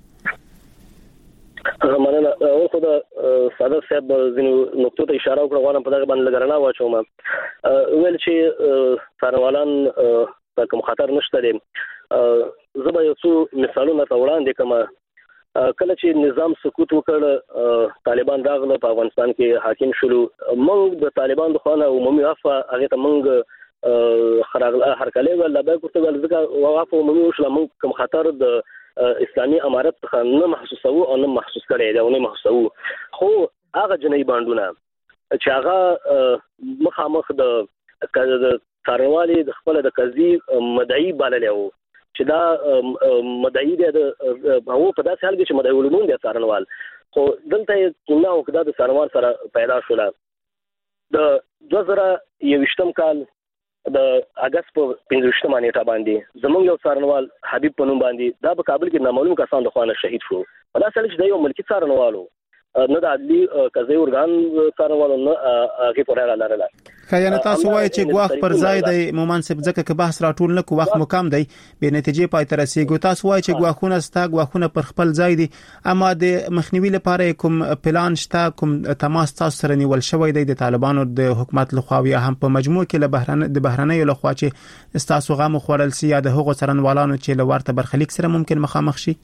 مننه. او خو د ساده صاحب ځینو نقطو ته اشاره وکړه، غواړم په دغه باندې لګرنا واچوم. ویل چې څارنوالان ته کوم خطر نشته دي. زه به یو څو مثالونه ته وړاندې کوم. کله چې نظام سقوط وکړ، طالبان راغله په افغانستان کې حاکم شول، موږ د طالبان د خوانه عمومي عفو هغه ته موږ خراغله هرکله ولا به کوته ځکه عفو عمومي وشله. موږ کوم خطر د اسلامي امارت څخه نه محسوسو او نه محسوس کړی دی او نه محسوسو. خو هغه جنۍ باندونه چې هغه مخامخ د څارنوالي د خپل د قضیې مدعي بللی وو چې دا مدعي دی، هغه په داسې حال کې چې مدعي ولمون دی څارنوال. خو دلته کله او کدا د څارنوال سره پیدا شول. د دوه زره یوویشتم کال د اگست په پنځویشتمه نیټه باندې زمونږ یو څارنوال حبیب په نوم باندې دا په کابل کې نامعلوم کسان د خوانه شهید شو. دا سړی چې د یو ملکی څارنوالو نه د عدلي قضایي ارګان څارنوالو نه هغه پورې لرله. خیانت تاسو وایي چې ګواخ پر ځای د مومن صاحب ځکه که بحث راټول نه کو وخت مکم دی به نتیجې پای تر رسیدو. تاسو وایي چې ګواخونه ستا ګواخونه پر خپل ځای دي، اما د مخنیوي لپاره کوم پلان شته، کوم تماس تاسو سره نیول شوی دی د طالبانو د حکومت لخوا یا هم په مجموع کې له بهرنه د بهرنیو لخوا چې تاسو غو خورل سي یا د هغو څارنوالانو چې له ورته برخلیک سره ممکن مخامخ شي؟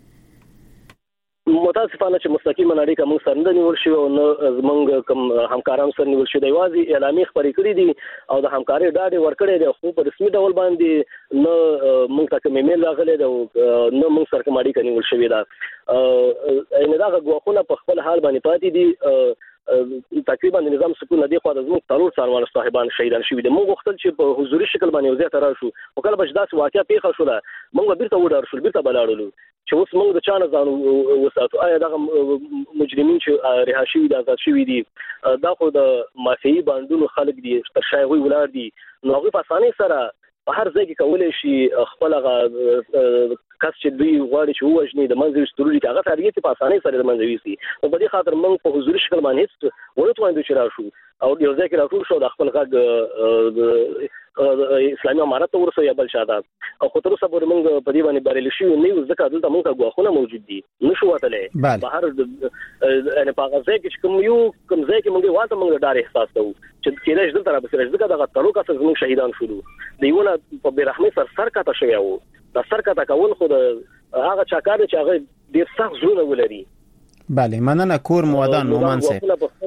متاسفانه چې مستقیما اړیکه موږ سره نه نیول شي او نه زمونږ کوم همکاران سره نیول شي. د یوازې اعلامیه خبرې کړې دي او د همکاري ډاډ ورکړې دي، خو په رسمي ډول باندې نه موږ ته کوم ایمیل راغلی دی نه موږ سره کوم اړیکه نیول شوې ده. ان دا غوښونه په خپل حال باندې پاتې دي. تقریبا د نظام سکون دی خو د زموږ څلور څارنوال صاحبان شهیدان شوي دي. موږ غوښتل چې په حضوري شکل باندې وزیر تر شو او کله بچ داس واقعیا پیښه شوه موږ بیرته وډار شو، بیرته بلاړو چې اوس موږ د چانه ځانو وساتو. آیا دغه مجرمین چې رها شوي دي، آزاد شوي دي، دا خو د مافیایي باندونو خلک دي، تر شای وی ولار دي، نو هغه په اسانۍ سره په هر ځای کې کولای شي خپل هغه کس چې دوی غواړي چې وژني د منځوي ستوري هغه تاریخي په اسانۍ سره د منځوي سي. نو په دې خاطر موږ په حضوري شکل باندې هیڅ ورته وایو چې راشو او یو ځای کې راټول شو د خپل غږ اسلامي امارت ورسره یا بل شاده او خو تر اوسه پورې موږ په دې باندې بریالي شو نه یو ځکه دلته موږ غواخونه موجود دي نشو وتلې بهر ان په هغه ځای کې کوم یو کوم ځای کې موږ واته موږ ډار احساس کوو چې کله دلته را بسره ځکه دغه تلوکه سره موږ شهیدان شولو دیونه په بیرحمي سر سر کاته شوی وو د سر کاته کول خو د هغه چاکار چې هغه ډیر سخت زړه ولري. بله مننه کور مودان مومن صاحب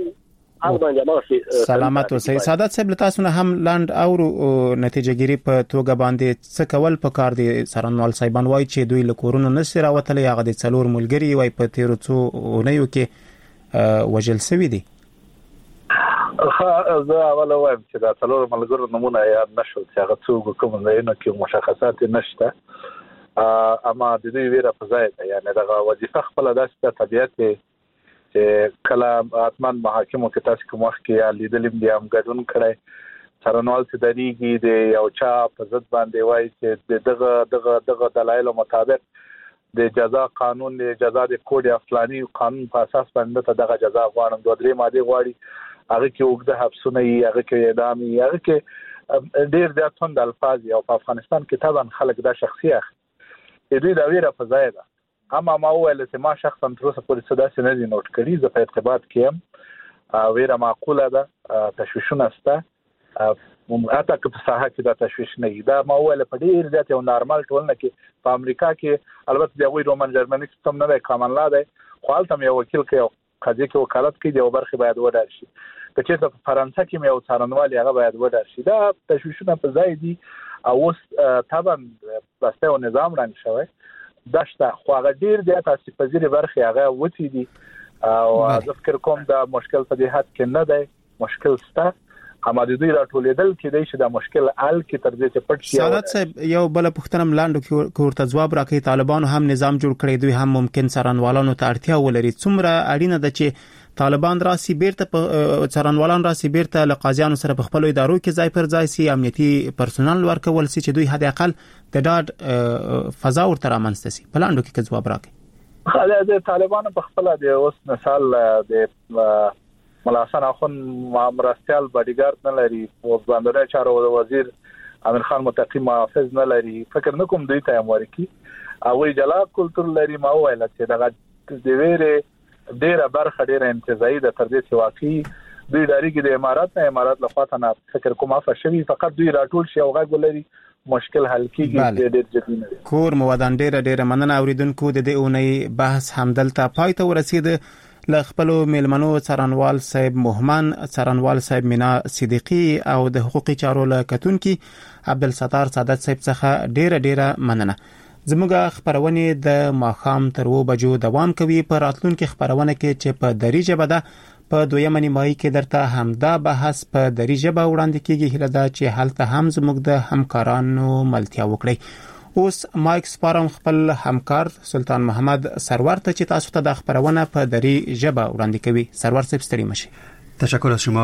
سلامت اوسئ. سعادت صاحب تاسو نه هم لاند او نتیجه ګيري په توګه باندې څه کول په کار دي؟ سرنوال صاحبان وایي چې دوی له کورونو نشي راوتلې، هغه د څلور ملګری وای په تیرو څو اونیو کې وجل سوي دي. ها زه اوله وایم چې دا څلور ملګرو نمونه یاد نشو چې هغه څوک کوم ځای نه کې مشخصات نشته، اما د دې ویره په ځای ده، یعنی دا وظیفه خپل داسې طبيعت چې کله اتمن محاکمو کې تاسو کوم وخت کې یا لیدلم دي هم ګډون کړي سرنوال چې دریږي د یو چا په ضد باندې وایي چې دغه دغه دغه دلایل مطابق د جزا قانون د جزا د کوډ افلانی قانون په اساس باندې ته دغه جزا غواړم دوه درې ماده غواړي، هغه کې وګړه حبسونه یې، هغه کې اعدام یې، هغه کې ډېر زیات څنډه الفاظ او په افغانستان کې طبعا خلک دا شخصیت دې دا ویره په ځای ده. اما ما ویل چې ما شخصا تر اوسه پورې څه داسې نه دي نوٹ کړی، زه په ارتباط کې یم، ویره معقوله ده، تشویشونه شته، حتی که په ساحه کې دا تشویش نه وي. دا ما ویل په ډېر زیات یو نارمل ټولنه کې په امریکا کې البته د هغوی رومن جرمني سیستم نه دی، کامن لا دی، خو هلته یو وکیل کې یو قضیه کې وکالت کوي، یو برخه باید وډار شي. چې په فرانسه کې یو څارنوال هغه باید وډار شي. دا تشویشونه په ځای دي او اوس طبعا بسته او نظام رنګ شوی داشته خو هغه ډیر د تاسو په ځیر برخه هغه وتی دي او زه فکر کوم دا مشکل په دې حد کې نه دی، مشکل سته اما د دوی راټولېدل کې دی چې دا مشکل حل کې تر دې چې پټ شي. سعادت صاحب یو بل پوښتنه ملاندو کې ورته جواب راکړي، طالبانو هم نظام جوړ کړی، دوی هم ممکن څارنوالانو ته اړتیا ولري. څومره اړینه ده چې طالبان راسي بیرته څارنوالان راسي بیرته له قاضیانو سره په خپل ادارو کې ځای پر ځای سي، امنیتي پرسونل ورکول سي چې دوی حد اقل د ډاډ فضا ورته رامنځته سي. په لاندو کې جواب راکړي. خاله د طالبانو په خپل د اوس مثال د ملا حسن اخون مرستيال باډیګارد نه لري او باندې چارو وزیر امیر خان متقی محافظ نه لري. فکر نه کوم دوی ته امر کی او جلا کلتور لري ما ویل چې دغه د ویره ډیره برخه ډیره انتزاعي د تر دې چې واقعي دوی داري کې د امارات نه امارات له خاطر نه فکر کوم افه شوی فقط دوی راټول شي او غږ لري مشکل حل کیږي. ډېر جدي نه کور موادان ډیره ډیره مننه اوریدونکو. د دې اونۍ بحث همدلته پای ته ورسید. ل خپلو میلمنو څارنوال صاحب مهمن، څارنوال صاحب مینا صدیقی او د حقوقي چارو لکتونکي عبدالستار سعادت صاحب څخه ډیره ډیره مننه. زموږه خبرونه د ماخام تر و بجو دوام کوي. په راتلونکو خبرونه کې چې په دری ژبه ده په دویمه نیمایي کې درته همدا بحث په دری ژبه وړاندې کیږي. هله دا چې هلته هم زموږ د همکارانو ملتیا وکړي. اوس مایک سپارم خپل همکار سلطان محمد سرور ته چې تاسو ته د خبرونه په دری ژبه وړاندې کوي. سرور صاحب ستړي مشي. تشکر از شما